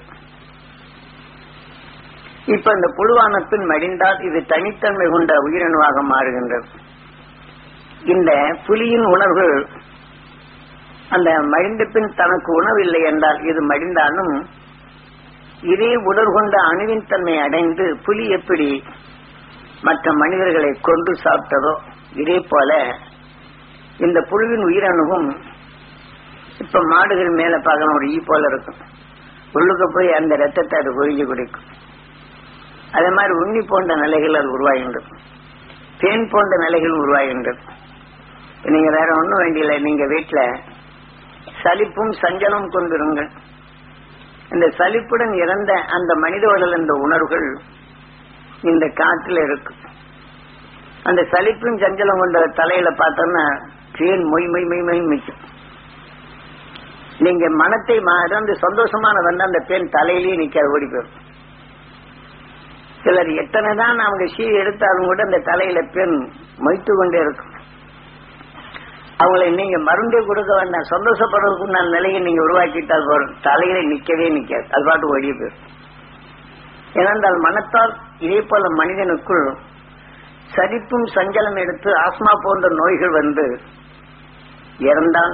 இப்ப இந்த புழுவான பின் மடிந்தால் இது தனித்தன்மை கொண்ட உயிரணுவாக மாறுகின்றது. இந்த புலியின் உணர்வுகள் அந்த மடிந்த பின் தனக்கு உணவு இல்லை என்றால் இது மடிந்தாலும் இதே உடல் கொண்ட அணுவின் தன்மை அடைந்து புலி எப்படி மற்ற மனிதர்களை கொன்று சாப்பிட்டதோ இதே போல இந்த புழுவின் உயிரணுவும் இப்ப மாடுகள் மேல பார்க்கணும் ஒரு ஈ போல இருக்கும். உள்ளுக்கு போய் அந்த ரத்தத்தை அது உறிஞ்சி குடிக்கும். அதே மாதிரி உண்ணி போன்ற நிலைகள் அது உருவாகின்றது. தேன் போன்ற நிலைகள் உருவாகின்றது. நீங்க வேற ஒண்ணும் வேண்டியில்லை. நீங்க வீட்டுல சலிப்பும் சஞ்சலம் கொண்டிருங்கள். இந்த சலிப்புடன் இறந்த அந்த மனித உடல் என்ற உணர்வுகள் இந்த காற்றுல இருக்கும். அந்த சலிப்பும் சஞ்சலம் கொண்ட தலையில பார்த்தோம்னா தேன் மொய் மொய் மொய் மொய் மிக்கும். நீங்க மனத்தை மறந்து சந்தோஷமான வந்த அந்த தேன் தலையிலேயே நிக்காது, ஓடி போயிடும். சிலர் எத்தனைதான் அவங்க சீ எடுத்தாலும் கூட அந்த தலையில பெண் மொய்த்து கொண்டே இருக்கும். அவங்களை நீங்க மருந்தே கொடுக்க வேண்டாம், சந்தோஷப்படுறதுக்கு நான் நிலையை நீங்க உருவாக்கிட்டால் போறோம், தலையில நிக்கவே நிக்காது, அது பாட்டு ஓடிய போயிடும். ஏனென்றால் மனத்தால் இதே போல மனிதனுக்குள் சலிப்பும் சஞ்சலம் எடுத்து ஆஸ்மா போன்ற நோய்கள் வந்து இறந்தால்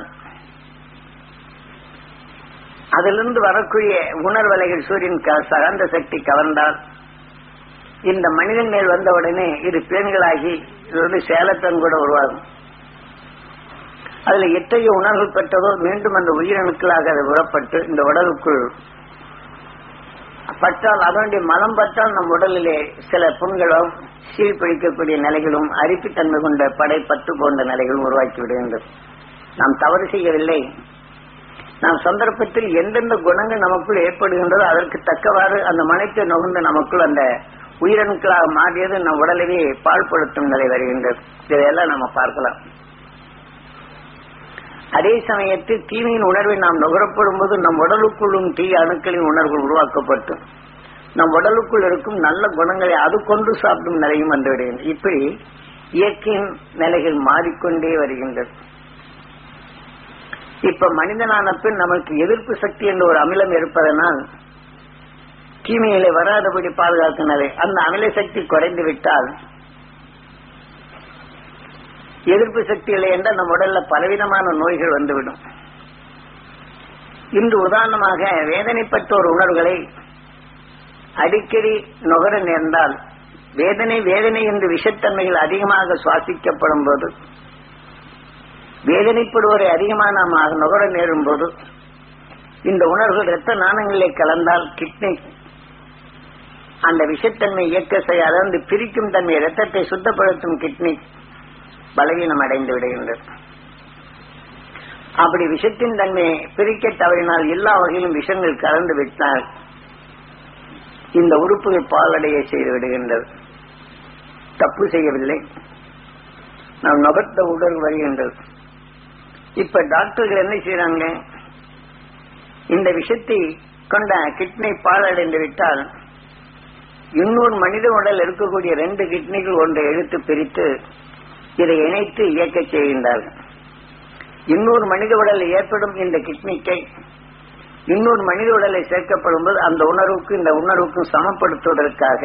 அதிலிருந்து வரக்கூடிய உணர்வலைகள் சூரியன் சகந்த சக்தி கவர்ந்தால் இந்த மனிதன் மேல் வந்த உடனே இது பேன்களாகி இது வந்து சேலத்தன் கூட உருவாகும். அதுல எத்தகைய உணர்வுகள் பெற்றதோ மீண்டும் அந்த உயிரணுக்களாக அது விடப்பட்டு இந்த உடலுக்குள் பட்டால் அதனுடைய மலம் பட்டால் நம் உடலிலே சில புண்களும் சீர்பிடிக்கக்கூடிய நிலைகளும் அரிப்புத்தன்மை கொண்ட படை பத்து போன்ற நிலைகளும் உருவாக்கி விடுகின்றது. நாம் தவறு செய்யவில்லை. நாம் சந்தர்ப்பத்தில் எந்தெந்த குணங்கள் நமக்குள் ஏற்படுகின்றதோ அதற்கு தக்கவாறு அந்த மனைக்கு நுகர்ந்து நமக்குள் அந்த உயிரணுக்களாக மாறியது நம் உடலையே பாழ்படுத்தும் நிலை வருகின்றது. இதையெல்லாம் நம்ம பார்க்கலாம். அதே சமயத்தில் தீமையின் உணர்வை நாம் நுகரப்படும் போது நம் உடலுக்குள்ளும் தீய அணுக்களின் உணர்வுகள் உருவாக்கப்பட்டு நம் உடலுக்குள் இருக்கும் நல்ல குணங்களை அது கொண்டு சாப்பிடும் நிலையும் வந்துவிடுகின்றது. இப்படி இயற்கையின் நிலைகள் மாறிக்கொண்டே வருகின்றது. இப்ப மனிதனான பின் நமக்கு எதிர்ப்பு சக்தி என்ற ஒரு அமிலம் இருப்பதனால் தீமைகளை வராதபடி பாதுகாக்கும் நிலை. அந்த அமில சக்தி குறைந்து விட்டால் எதிர்ப்பு சக்தி இல்லை என்றால் நம் உடல்ல பலவிதமான நோய்கள் வந்துவிடும். இன்று உதாரணமாக வேதனைப்பட்ட ஒரு உணர்வுகளை அடிக்கடி நுகர நேர்ந்தால் வேதனை என்று விஷத்தன்மைகள் அதிகமாக சுவாசிக்கப்படும் போது வேதனைப்படுவரை அதிகமாக நாம் நுகர நேரும் போது இந்த உணர்வுகள் இரத்த நாணங்களிலே கலந்தால் கிட்னி அந்த விஷத்தன்மை இயக்க செய்ய அதாவது பிரிக்கும் தன்மை இரத்தத்தை சுத்தப்படுத்தும் கிட்னி பலவீனம் அடைந்து விடுகின்றது. அப்படி விஷத்தின் தன்மை பிரிக்க தவறினால் எல்லா வகையிலும் விஷங்கள் கலந்து விட்டால் இந்த உறுப்புகள் பாலடைய செய்து விடுகின்றது. தப்பு செய்யவில்லை, நாம் நுகர்த்த உடல் வருகின்றது. இப்ப டாக்டர்கள் என்ன செய்யறாங்க, இந்த விஷத்தை கொண்ட கிட்னி பாலடைந்து விட்டால் இன்னொரு மனித உடல் இருக்கக்கூடிய 2 கிட்னிகள் ஒன்றை எடுத்து பிரித்து இதை இணைத்து இயக்க செய்கின்றார்கள். இன்னொரு மனித உடலில் ஏற்படும் இந்த கிட்னிக்கை இன்னொரு மனித உடலை சேர்க்கப்படும் போது அந்த உணர்வுக்கு இந்த உணர்வுக்கும் சமப்படுத்துவதற்காக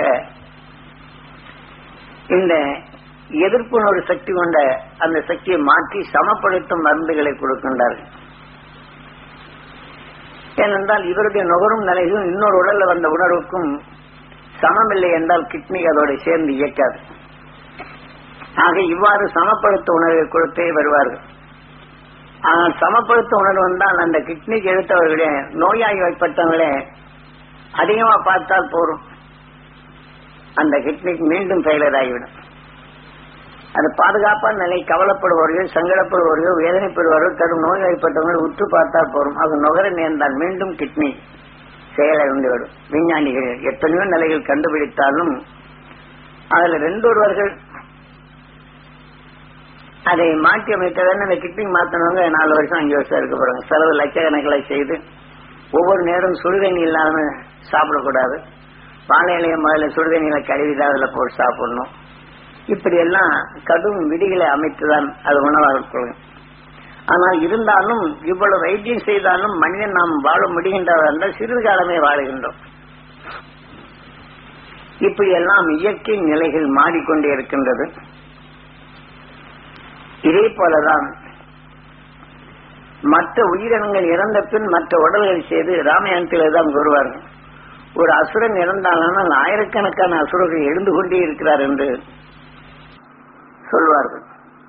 இந்த எதிர்ப்புணர்வு சக்தி கொண்ட அந்த சக்தியை மாற்றி சமப்படுத்தும் மருந்துகளை கொடுக்கின்றார்கள். ஏனென்றால் இவருடைய நுகரும் நிலையும் இன்னொரு உடல்ல வந்த உணர்வுக்கும் சமமில்லை என்றால் கிட்னி அதோட சேர்ந்து இயக்காது. ஆக இவ்வாறு சமப்படுத்த உணர்வை கொடுத்தே வருவார்கள். ஆனால் சமப்படுத்த உணர்வு வந்தால் அந்த கிட்னிக்கு எடுத்தவர்களே நோயாளிப்பட்டவங்களே அதிகமா பார்த்தால் போரும், அந்த கிட்னிக்கு மீண்டும் ஃபெயிலியர் ஆகிவிடும். அது பாதுகாப்பான நிலை கவலைப்படுபவர்கள், சங்கடப்படுபவர்கள், வேதனைப்படுபவர்கள், கடும் நோய்வாய்ப்பட்டவர்கள் உற்று பார்த்தால் போரும். அது நுகர நேர்ந்தால் மீண்டும் கிட்னி செயலிழந்துவிடும். விஞ்ஞானிகள் எத்தனையோ நிலைகள் கண்டுபிடித்தாலும் அதுல 2 ஒருவர்கள் அதை மாற்றி அமைத்தவன் அந்த கிட்னி மாத்தினவங்க 4 வருஷம் 5 வருஷம் இருக்க போறாங்க. செலவு லட்சக்கணக்கில் செய்து ஒவ்வொரு நேரம் சுடுதண்ணி இல்லாம சாப்பிடக்கூடாது. வாழை இலைய முதல்ல சுடுதண்ணியில கழுவிதான் அதுல போட்டு சாப்பிடணும். இப்படி எல்லாம் கடும் விதிகளை அமைத்துதான் அது உணவாக கொள்ளும். ஆனால் இருந்தாலும் இவ்வளவு வைத்தியம் செய்தாலும் மனிதன் நாம் வாழ முடிகின்றவர் என்றால் சிறிது காலமே வாழுகின்றோம். இப்படி எல்லாம் இயற்கை நிலைகள் மாறிக்கொண்டே இருக்கின்றது. இதே போலதான் மற்ற உயிரினங்கள் இறந்த பின் மற்ற உடல்கள் செய்து ராமாயணத்திலே தான் கூறுவார்கள். ஒரு அசுரன் இறந்தாலும் ஆயிரக்கணக்கான அசுரர்கள் எழுந்து கொண்டே இருக்கிறார் என்று சொல்வார்கள்.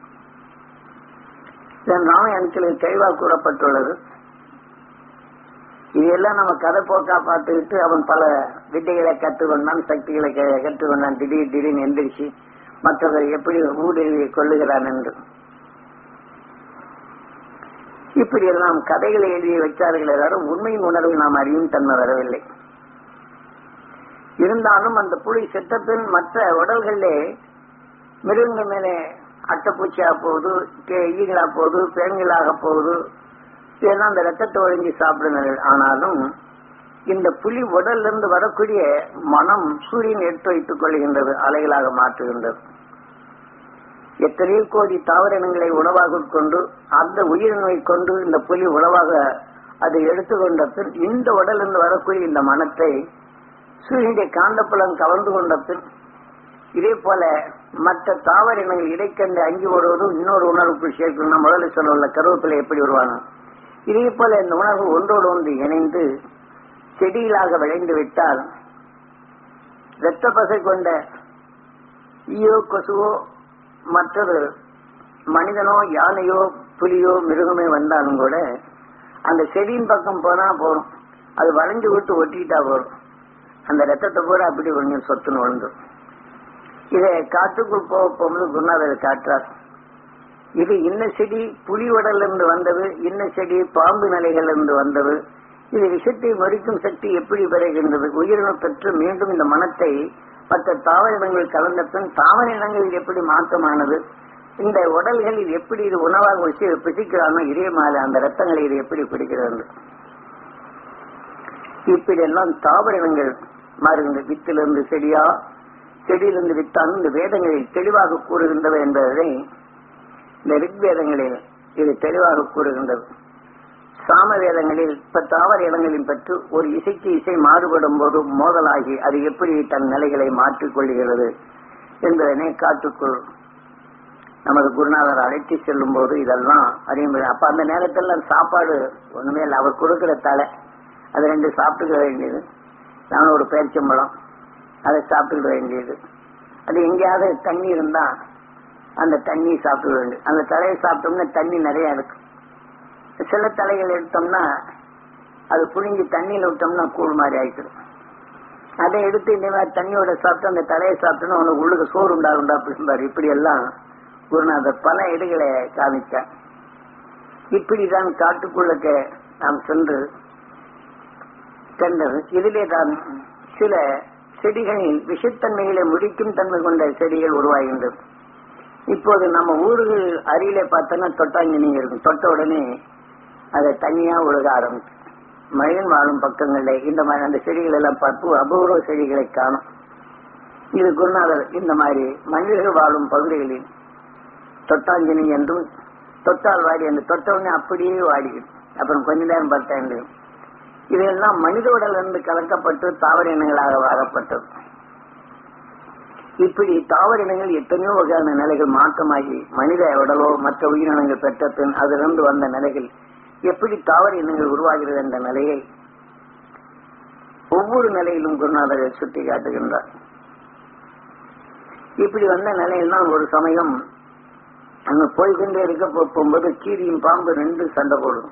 ராமாயணத்தில் தெளிவாக கூறப்பட்டுள்ளது. இதெல்லாம் நம்ம கதை போக்கா பார்த்துக்கிட்டு அவன் பல வித்தைகளை கற்றுக்கொண்டான், சக்திகளை கற்றுக்கொண்டான், திடீர்னு எந்திரிச்சு மற்றவர்கள் எப்படி ஊடுருவி கொள்ளுகிறான் என்று இப்படி எல்லாம் கதைகளை எழுதி வைத்தார்கள். எல்லாரும் உண்மையின் உணர்வை நாம் அறியும் தன்மை வரவில்லை. இருந்தாலும் அந்த புலி செத்தப்பின் மற்ற உடல்களிலே மிருகங்கள் மேலே அட்டைப்பூச்சியா போகுது, ஈகளா போகுது, பேன்களாக போகுது, இதெல்லாம் அந்த ரத்தத்தை ஒழுங்கி சாப்பிடுங்கள். ஆனாலும் இந்த புலி உடல்ல இருந்து வரக்கூடிய மனம் சூரியன் எடுத்து வைத்துக் கொள்கின்றது, அலைகளாக மாற்றுகின்றது. எத்தனையோ கோடி தாவரங்களை உணவாக கொண்டு அந்த உயிரினை கொண்டு இந்த புலி உணவாக அதை எடுத்துக்கொண்ட பின் இந்த உடலிருந்து வரக்கூடிய இந்த மனத்தை சூரியனுடைய காந்தப்புலம் கவர்ந்து கொண்ட பின் இதே போல மற்ற தாவர இனங்கள் இடைக்கண்டு அங்கி வருவதும் இன்னொரு உணர்வுக்குள் சேர்க்கணும். முதல்ல சொல்ல உள்ள கருவேப்பிலை எப்படி வருவாங்க, இதே போல இந்த உணர்வு ஒன்றோடு ஒன்று இணைந்து செடிகளாக விளைந்து விட்டால் இரத்த பசை கொண்ட ஈயோ கொசுவோ மற்றொரு மனிதனோ யானையோ புலியோ மிருகமே வந்தாலும் கூட அந்த செடியின் பக்கம் போனா போறோம், அது வளைஞ்சு விட்டு ஒட்டிக்கிட்டா போறோம், அந்த ரத்தத்தை பூரா அப்படி கொஞ்சம் சொத்துன்னு விழுந்துடும். இதை காட்டுக்குள் போகும்போது குருநாதர் காட்டுறார். இது இன்ன செடி புலி உடல்ல இருந்து வந்தது, இன்ன செடி பாம்பு நிலைகள் இருந்து வந்தது. இது விஷத்தை மறிக்கும் சக்தி எப்படி பெறுகின்றது? உயிரின பெற்று மீண்டும் இந்த மனத்தை மற்ற தாவர இனங்கள் கலந்த பின் தாவர இனங்களில் எப்படி மாற்றமானது, இந்த உடல்களில் எப்படி இது உணவாக வச்சு பிடிக்கிறானோ இதே மாதிரி அந்த ரத்தங்களை இது எப்படி பிடிக்கிறது. இப்படி எல்லாம் தாவர இனங்கள் மாறுகின்ற வித்திலிருந்து செடியா, செடியிலிருந்து வித்தான் இந்த வேதங்களில் தெளிவாக கூறுகின்றவை என்பதை இந்த ரிக்வேதங்களில் இது தெளிவாக கூறுகின்றது. சாம வேதங்களில் இப்ப தாவர இடங்களின் பற்றி ஒரு இசைக்கு இசை மாறுபடும் போது மோதலாகி அது எப்படி தன் நிலைகளை மாற்றிக் கொள்கிறது என்பதனை காட்டுக்குள் நமது குருநாதர் அழைத்து செல்லும் போது இதெல்லாம் அறிய. அப்ப அந்த நேரத்தில் சாப்பாடு ஒண்ணுமே இல்லை, அவர் கொடுக்கிற தலை அதை 2 சாப்பிட்டுக்க வேண்டியது, நான் ஒரு பேரிச்சம்பழம் அதை சாப்பிட்டுக்க வேண்டியது, அது எங்கேயாவது தண்ணி இருந்தா அந்த தண்ணி சாப்பிட வேண்டும். அந்த தலையை சாப்பிட்டோம்னா தண்ணி நிறைய இருக்கு. சில தலைகள் எடுத்தோம்னா அது புழிஞ்சு தண்ணியில விட்டோம்னா கூழ் மாதிரி ஆயிடும். அதை எடுத்து இந்த மாதிரி தண்ணியோட சாப்பிட்டு அந்த தலையை சாப்பிட்டோம்னா உனக்கு உள்ளுக்கு சோறு உண்டாகுண்டா அப்படிம்பாரு. இப்படி எல்லாம் குருநாதர் பல இடுகளை காமிச்சார். இப்படிதான் காட்டுக்குள்ளக்க நாம் சென்று கண்டது. இதிலே தான் சில செடிகளில் விஷத்தன்மைகளை முடிக்கும் தன்மை கொண்ட செடிகள் உருவாகின்றது. இப்போது நம்ம ஊர்கள் அருகிலே பார்த்தோன்னா தொட்டாங்கினி இருக்கும், தொட்ட உடனே அதை தனியா ஒழுக ஆரம்பிச்சு. மனிதன் வாழும் பக்கங்களில் இந்த மாதிரி அந்த செடிகள் எல்லாம் பார்த்து அபூர்வ செடிகளை காணும். இது குருநாதர் இந்த மாதிரி மனிதர்கள் வாழும் பகுதிகளில் தொட்டாங்கினி என்றும் தொட்டால் வாடி அந்த தொட்ட உடனே அப்படியே வாடிடும், அப்புறம் கொஞ்ச நேரம் பார்த்தேன். இதெல்லாம் மனித உடல் இருந்து கலக்கப்பட்டு தாவர இனங்களாக ஆகப்பட்டது. இப்படி தாவர இனங்கள் எத்தனையோ வகையான நிலைகள் மாற்றமாகி மனித உடலோ மற்ற உயிரினங்கள் பெற்ற பின் அதிலிருந்து வந்த நிலைகள் எப்படி தாவர இனங்கள் உருவாகிறது என்ற நிலையை ஒவ்வொரு நிலையிலும் குருநாதர் சுட்டி காட்டுகின்றார். இப்படி வந்த நிலையில்தான் ஒரு சமயம் அங்க போய்கொண்டே இருக்க போகும்போது கீரியும் பாம்பு 2 சண்டை போடும்.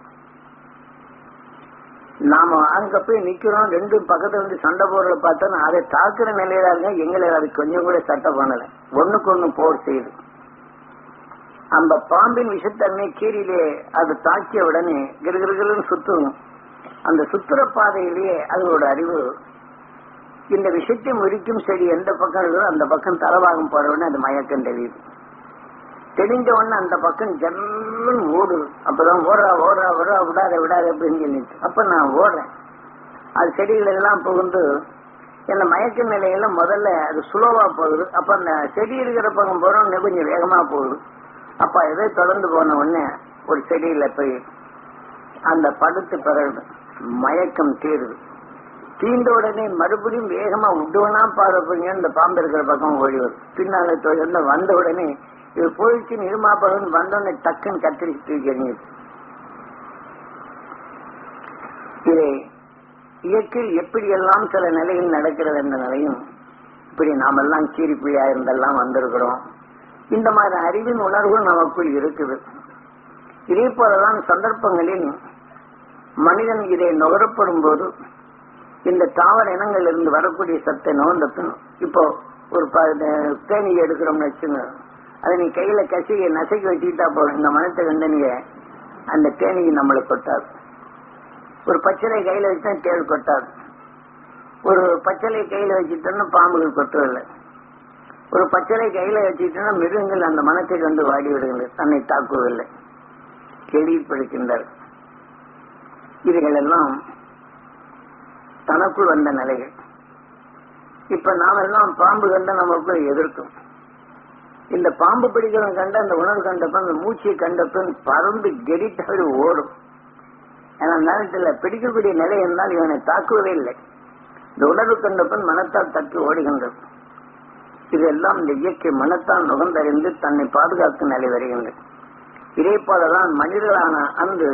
நாம அங்க போய் நிக்கிறோம், 2 பக்கத்துல வந்து சண்டை போடுறத பார்த்தோன்னா அதை தாக்குற நிலையில இருக்க எங்களை அது கொஞ்சம் கூட சட்டை பண்ணல, ஒண்ணுக்கு ஒண்ணு போர் செய்யுது. அந்த பாம்பின் விஷத்தன்மை கீரிலே அது தாக்கிய உடனே கிருகிருன்னு சுத்தும். அந்த சுத்துற பாதையிலேயே அதோட அறிவு இந்த விஷத்தை முறிக்கும் செடி எந்த பக்கம் இருக்கோ அந்த பக்கம் தலவாகம் போற உடனே அது மயக்கம் தெரியுது. தெரிஞ்ச உடனே அந்த பக்கம் ஜல்லுன்னு ஓடுது. அப்பதான் ஓடுறா ஓடுறா ஓடுறா விடாத விடாத அப்படின்னு சொல்லிட்டு அப்ப நான் ஓடுறேன். அது செடிகள் எல்லாம் புகுந்து இந்த மயக்க நிலையில முதல்ல அது சுலோவா போகுது. அப்ப அந்த செடி இருக்கிற பக்கம் போறோம் கொஞ்சம் வேகமா போகுது. அப்ப இதை தொடர்ந்து போன உடனே ஒரு செடியில போய் அந்த படுத்து பிறகு மயக்கம் தீருது. தீர்ந்த உடனே மறுபடியும் வேகமா விடுவனா பாருங்க இந்த பாம்பு இருக்கிற பக்கம் ஓடி வரும். பின்னால தொடர்ந்து வந்த உடனே இது போயிடுச்சு நிர்மாபகன் வந்தோடனே டக்குன்னு கத்திரிச்சு தூக்கி எறிஞ்சிது. இதை இயற்கையில் எப்படி எல்லாம் சில நிலைகள் நடக்கிறது என்ற நிலையும் இப்படி நாம எல்லாம் கீரிப்பிழையா இருந்தெல்லாம் வந்திருக்கிறோம். இந்த மாதிரி அறிவின் உணர்வு நமக்குள் இருக்குது. இதே போலதான் சந்தர்ப்பங்களில் மனிதன் இதை நுகரப்படும் போது இந்த தாவர இனங்கள் இருந்து வரக்கூடிய சத்தை நுகர்ந்தப்பின் இப்போ ஒரு தேனி எடுக்கிறோம்னு வச்சுங்க, அதை நீ கையில கசியை நசைக்கு வச்சுக்கிட்டா போதும், இந்த மனத்தை கண்டு நீங்க அந்த தேனிக்கு நம்மளை கொட்டாது. ஒரு பச்சளை கையில வச்சா தேள் கொட்டாது. ஒரு பச்சளை கையில வச்சுட்டோம்னா பாம்புகள் கொட்டுவதில்லை. ஒரு பச்சளை கையில வச்சுட்டோம்னா மிருகங்கள் அந்த மனத்தை கண்டு வாடி விடுகின்றது, தன்னை தாக்குவதில்லை, கேள்விப்படுகின்றார். இதுகள் எல்லாம் தனக்குள் வந்த நிலைகள். இப்ப நாம எல்லாம் பாம்பு கண்ட நமக்குள் எதிர்க்கும். இந்த பாம்பு பிடிக்கிறவன் கண்ட அந்த உணர்வு கண்டப்ப அந்த மூச்சியை கண்டப்பன் பறந்து கெடித்தவரை ஓடும். ஏன்னா நேரத்தில் பிடிக்கக்கூடிய நிலை இருந்தால் இவனை தாக்குவதே இல்லை. இந்த உணர்வு கண்டப்பன் மனத்தால் தட்டி ஓடுகின்றது. இதெல்லாம் இந்த இயற்கை மனத்தால் நுகர்ந்தறிந்து தன்னை பாதுகாக்கும் நிலை வருகின்றது. இதே போலதான் மனிதர்களான அன்று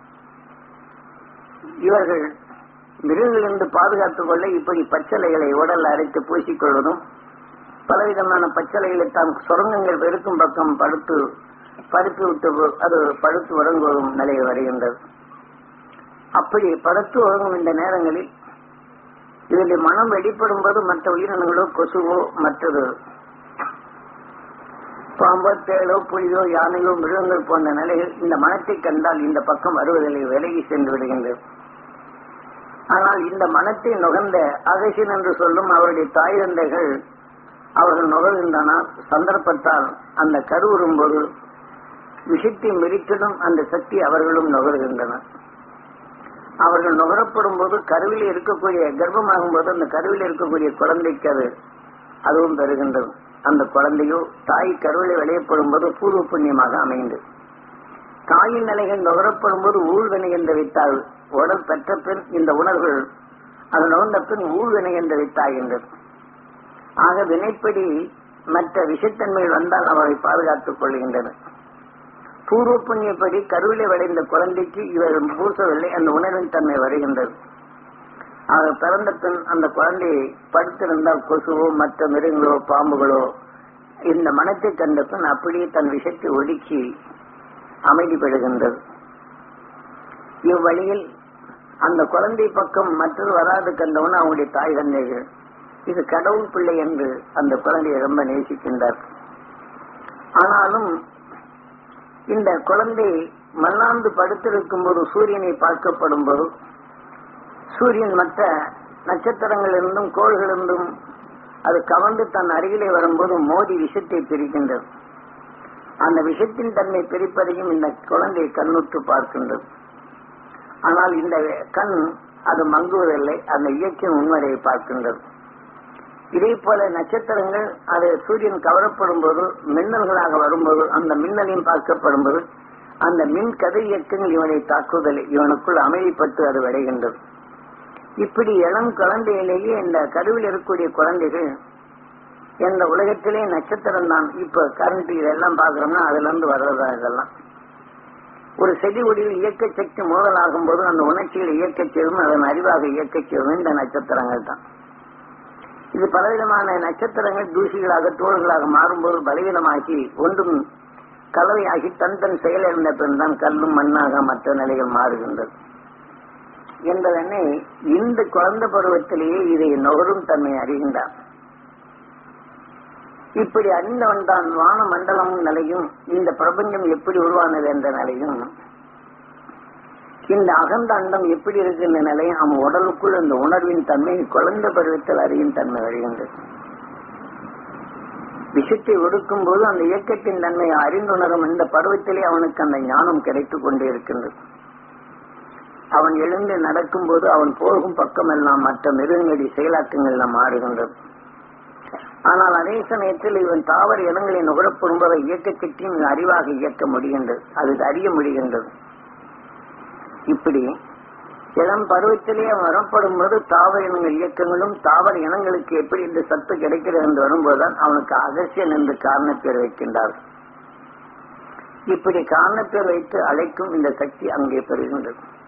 இவர்கள் மிருகங்களிலிருந்து பாதுகாத்துக் கொள்ள இப்படி பச்சளைகளை உடல் அரைத்து பூசிக்கொள்வதும், பலவிதமான பச்சளைகளை தான் சுரங்கங்கள் வெறுக்கும் பக்கம் படுத்து படுத்து விட்டு அது படுத்து உறங்குவதும் நிலை வருகின்றது. அப்படி படுத்து உறங்கும் இந்த நேரங்களில் இதில் மனம் வெளிப்படும் போது மற்ற உயிரினங்களோ கொசுவோ மற்றது பாம்போ தேளோ புலியோ யானையோ மிருகங்கள் போன்ற நிலையில் இந்த மனத்தை கண்டால் இந்த பக்கம் வருவதில்லை, விலகி சென்று விடுகின்றது. ஆனால் இந்த மனத்தை நுகர்ந்த அகசின் என்று சொல்லும் அவருடைய தாய் தந்தைகள் அவர்கள் நுகர்கின்றனர். சந்தர்ப்பத்தால் அந்த கருவுறும் போது விஷத்தை மிரித்திடும் அந்த சக்தி அவர்களும் நுகர்கின்றனர். அவர்கள் நுகரப்படும் போது கருவில் இருக்கக்கூடிய கர்ப்பமாகும் போது அந்த கருவில் இருக்கக்கூடிய குழந்தைக்கு அதுவும் பெறுகின்றது. அந்த குழந்தையோ தாய் கருவிலை விளையப்படும் போது பூர்வ புண்ணியமாக அமைந்தது. தாயின் நிலைகள் நுகரப்படும் போது ஊழ்வினை என்று வைத்தால் உடல் பெற்ற பின் இந்த உணர்வுகள் அது நுகர்ந்த பின் ஊழ்வினை என்று வைத்தாகின்றது. ஆக வினைப்படி மற்ற விஷத்தன்மைகள் வந்தால் அவரை பாதுகாத்துக் கொள்கின்றன. பூர்வ புண்ணியப்படி கருவிலை விளைந்த குழந்தைக்கு இவர் பூசவில்லை, அந்த உணர்வின் தன்மை வருகின்றது. ஆக பிறந்த பின் அந்த குழந்தையை படுத்திருந்தால் கொசுவோ மற்ற மிருகங்களோ பாம்புகளோ இந்த மனத்தை கண்ட பின் அப்படியே தன் விஷத்தை ஒதுக்கி அமைதிப்படுகின்றது. இவ்வழியில் அந்த குழந்தை பக்கம் மற்றொரு வராது கண்டவன் அவனுடைய தாய் தந்தைகள் இது கடவுள் பிள்ளை என்று அந்த குழந்தையை ரொம்ப நேசிக்கின்றார். ஆனாலும் இந்த குழந்தை மல்லாந்து படுத்திருக்கும் போது சூரியனை பார்க்கப்படும் போது சூரியன் மற்ற நட்சத்திரங்களிலிருந்தும் கோள்களிலிருந்தும் அது கவர்ந்து தன் அருகிலே வரும்போது மோதி விஷத்தை பிரிக்கின்றது. அந்த விஷத்தின் தன்மை பிரிப்பதையும் இந்த குழந்தை கண்ணுற்று பார்க்கின்றது. ஆனால் இந்த கண் அது மங்குவதில்லை, அந்த இயற்கை உண்மையை பார்க்கின்றது. இதே போல நட்சத்திரங்கள் அது சூரியன் கவரப்படும் போது மின்னல்களாக வரும்போது அந்த மின்னலையும் பார்க்கப்படும் போது அந்த மின் கதை இயக்கங்கள் இவனை தாக்குதல் இவனுக்குள் அமைதிப்பட்டு அது விளைகின்றது. இப்படி இளம் குழந்தையிலேயே இந்த கருவில் இருக்கக்கூடிய குழந்தைகள் இந்த உலகத்திலே நட்சத்திரம் தான். இப்ப கரண்ட் இதெல்லாம் பாக்குறோம்னா அதுல இருந்து வர்றதா இதெல்லாம். ஒரு செடி ஒடியில் இயக்க சக்தி மோதலாகும் போது அந்த உணர்ச்சிகளை இயக்க செய்யும் அதன் அறிவாக இயக்க செய்யும் இந்த நட்சத்திரங்கள் தான். இது பலவிதமான நட்சத்திரங்கள் தூசிகளாக தோள்களாக மாறும்போது பலவீனமாகி ஒன்றும் கலவையாகி தன் தன் செயல் இருந்த பின் தான் கல்லும் மண்ணாக மற்ற நிலைகள் மாறுகின்றது என்பதனை இந்த குழந்தை பருவத்திலேயே இதை நுகரும் தன்மை அறிகின்றான். இப்படி அறிந்தவன் தான் வான மண்டலமும் நிலையும் இந்த பிரபஞ்சம் எப்படி உருவானது என்ற நிலையும் இந்த அகந்த அண்டம் எப்படி இருக்கின்ற நிலையும் அவன் உடலுக்குள் இந்த உணர்வின் தன்மை குழந்தை பருவத்தில் அறியும் தன்மை வருகின்றது. விஷத்தை ஒடுக்கும் போது அந்த இயக்கத்தின் தன்மையை அறிந்துணரும் இந்த பருவத்திலே அவனுக்கு அந்த ஞானம் கிடைத்துக் கொண்டே இருக்கின்றது. அவன் எழுந்து நடக்கும் போது அவன் போகும் பக்கம் எல்லாம் மற்ற மிருகங்களுடைய செயலாக்கங்கள் எல்லாம் மாறுகின்றது. ஆனால் அதே சமயத்தில் இவன் தாவர இடங்களை நுகரப்படும் போது இயக்கத்தையும் அறிவாக இயக்க முடிகின்றது, அது அறிய முடிகின்றது. இப்படி இளம் பருவத்திலே அவன் வரப்படும் போது தாவர இனங்கள் இயக்கங்களும் தாவர இனங்களுக்கு எப்படி இந்த சத்து கிடைக்கிறது என்று வரும்போதுதான் அவனுக்கு அகசியன் என்று காரணப்பேர் வைக்கின்றார். இப்படி காரணப்பேர் வைத்து அழைக்கும் இந்த சக்தி அங்கே பெறுகின்றது.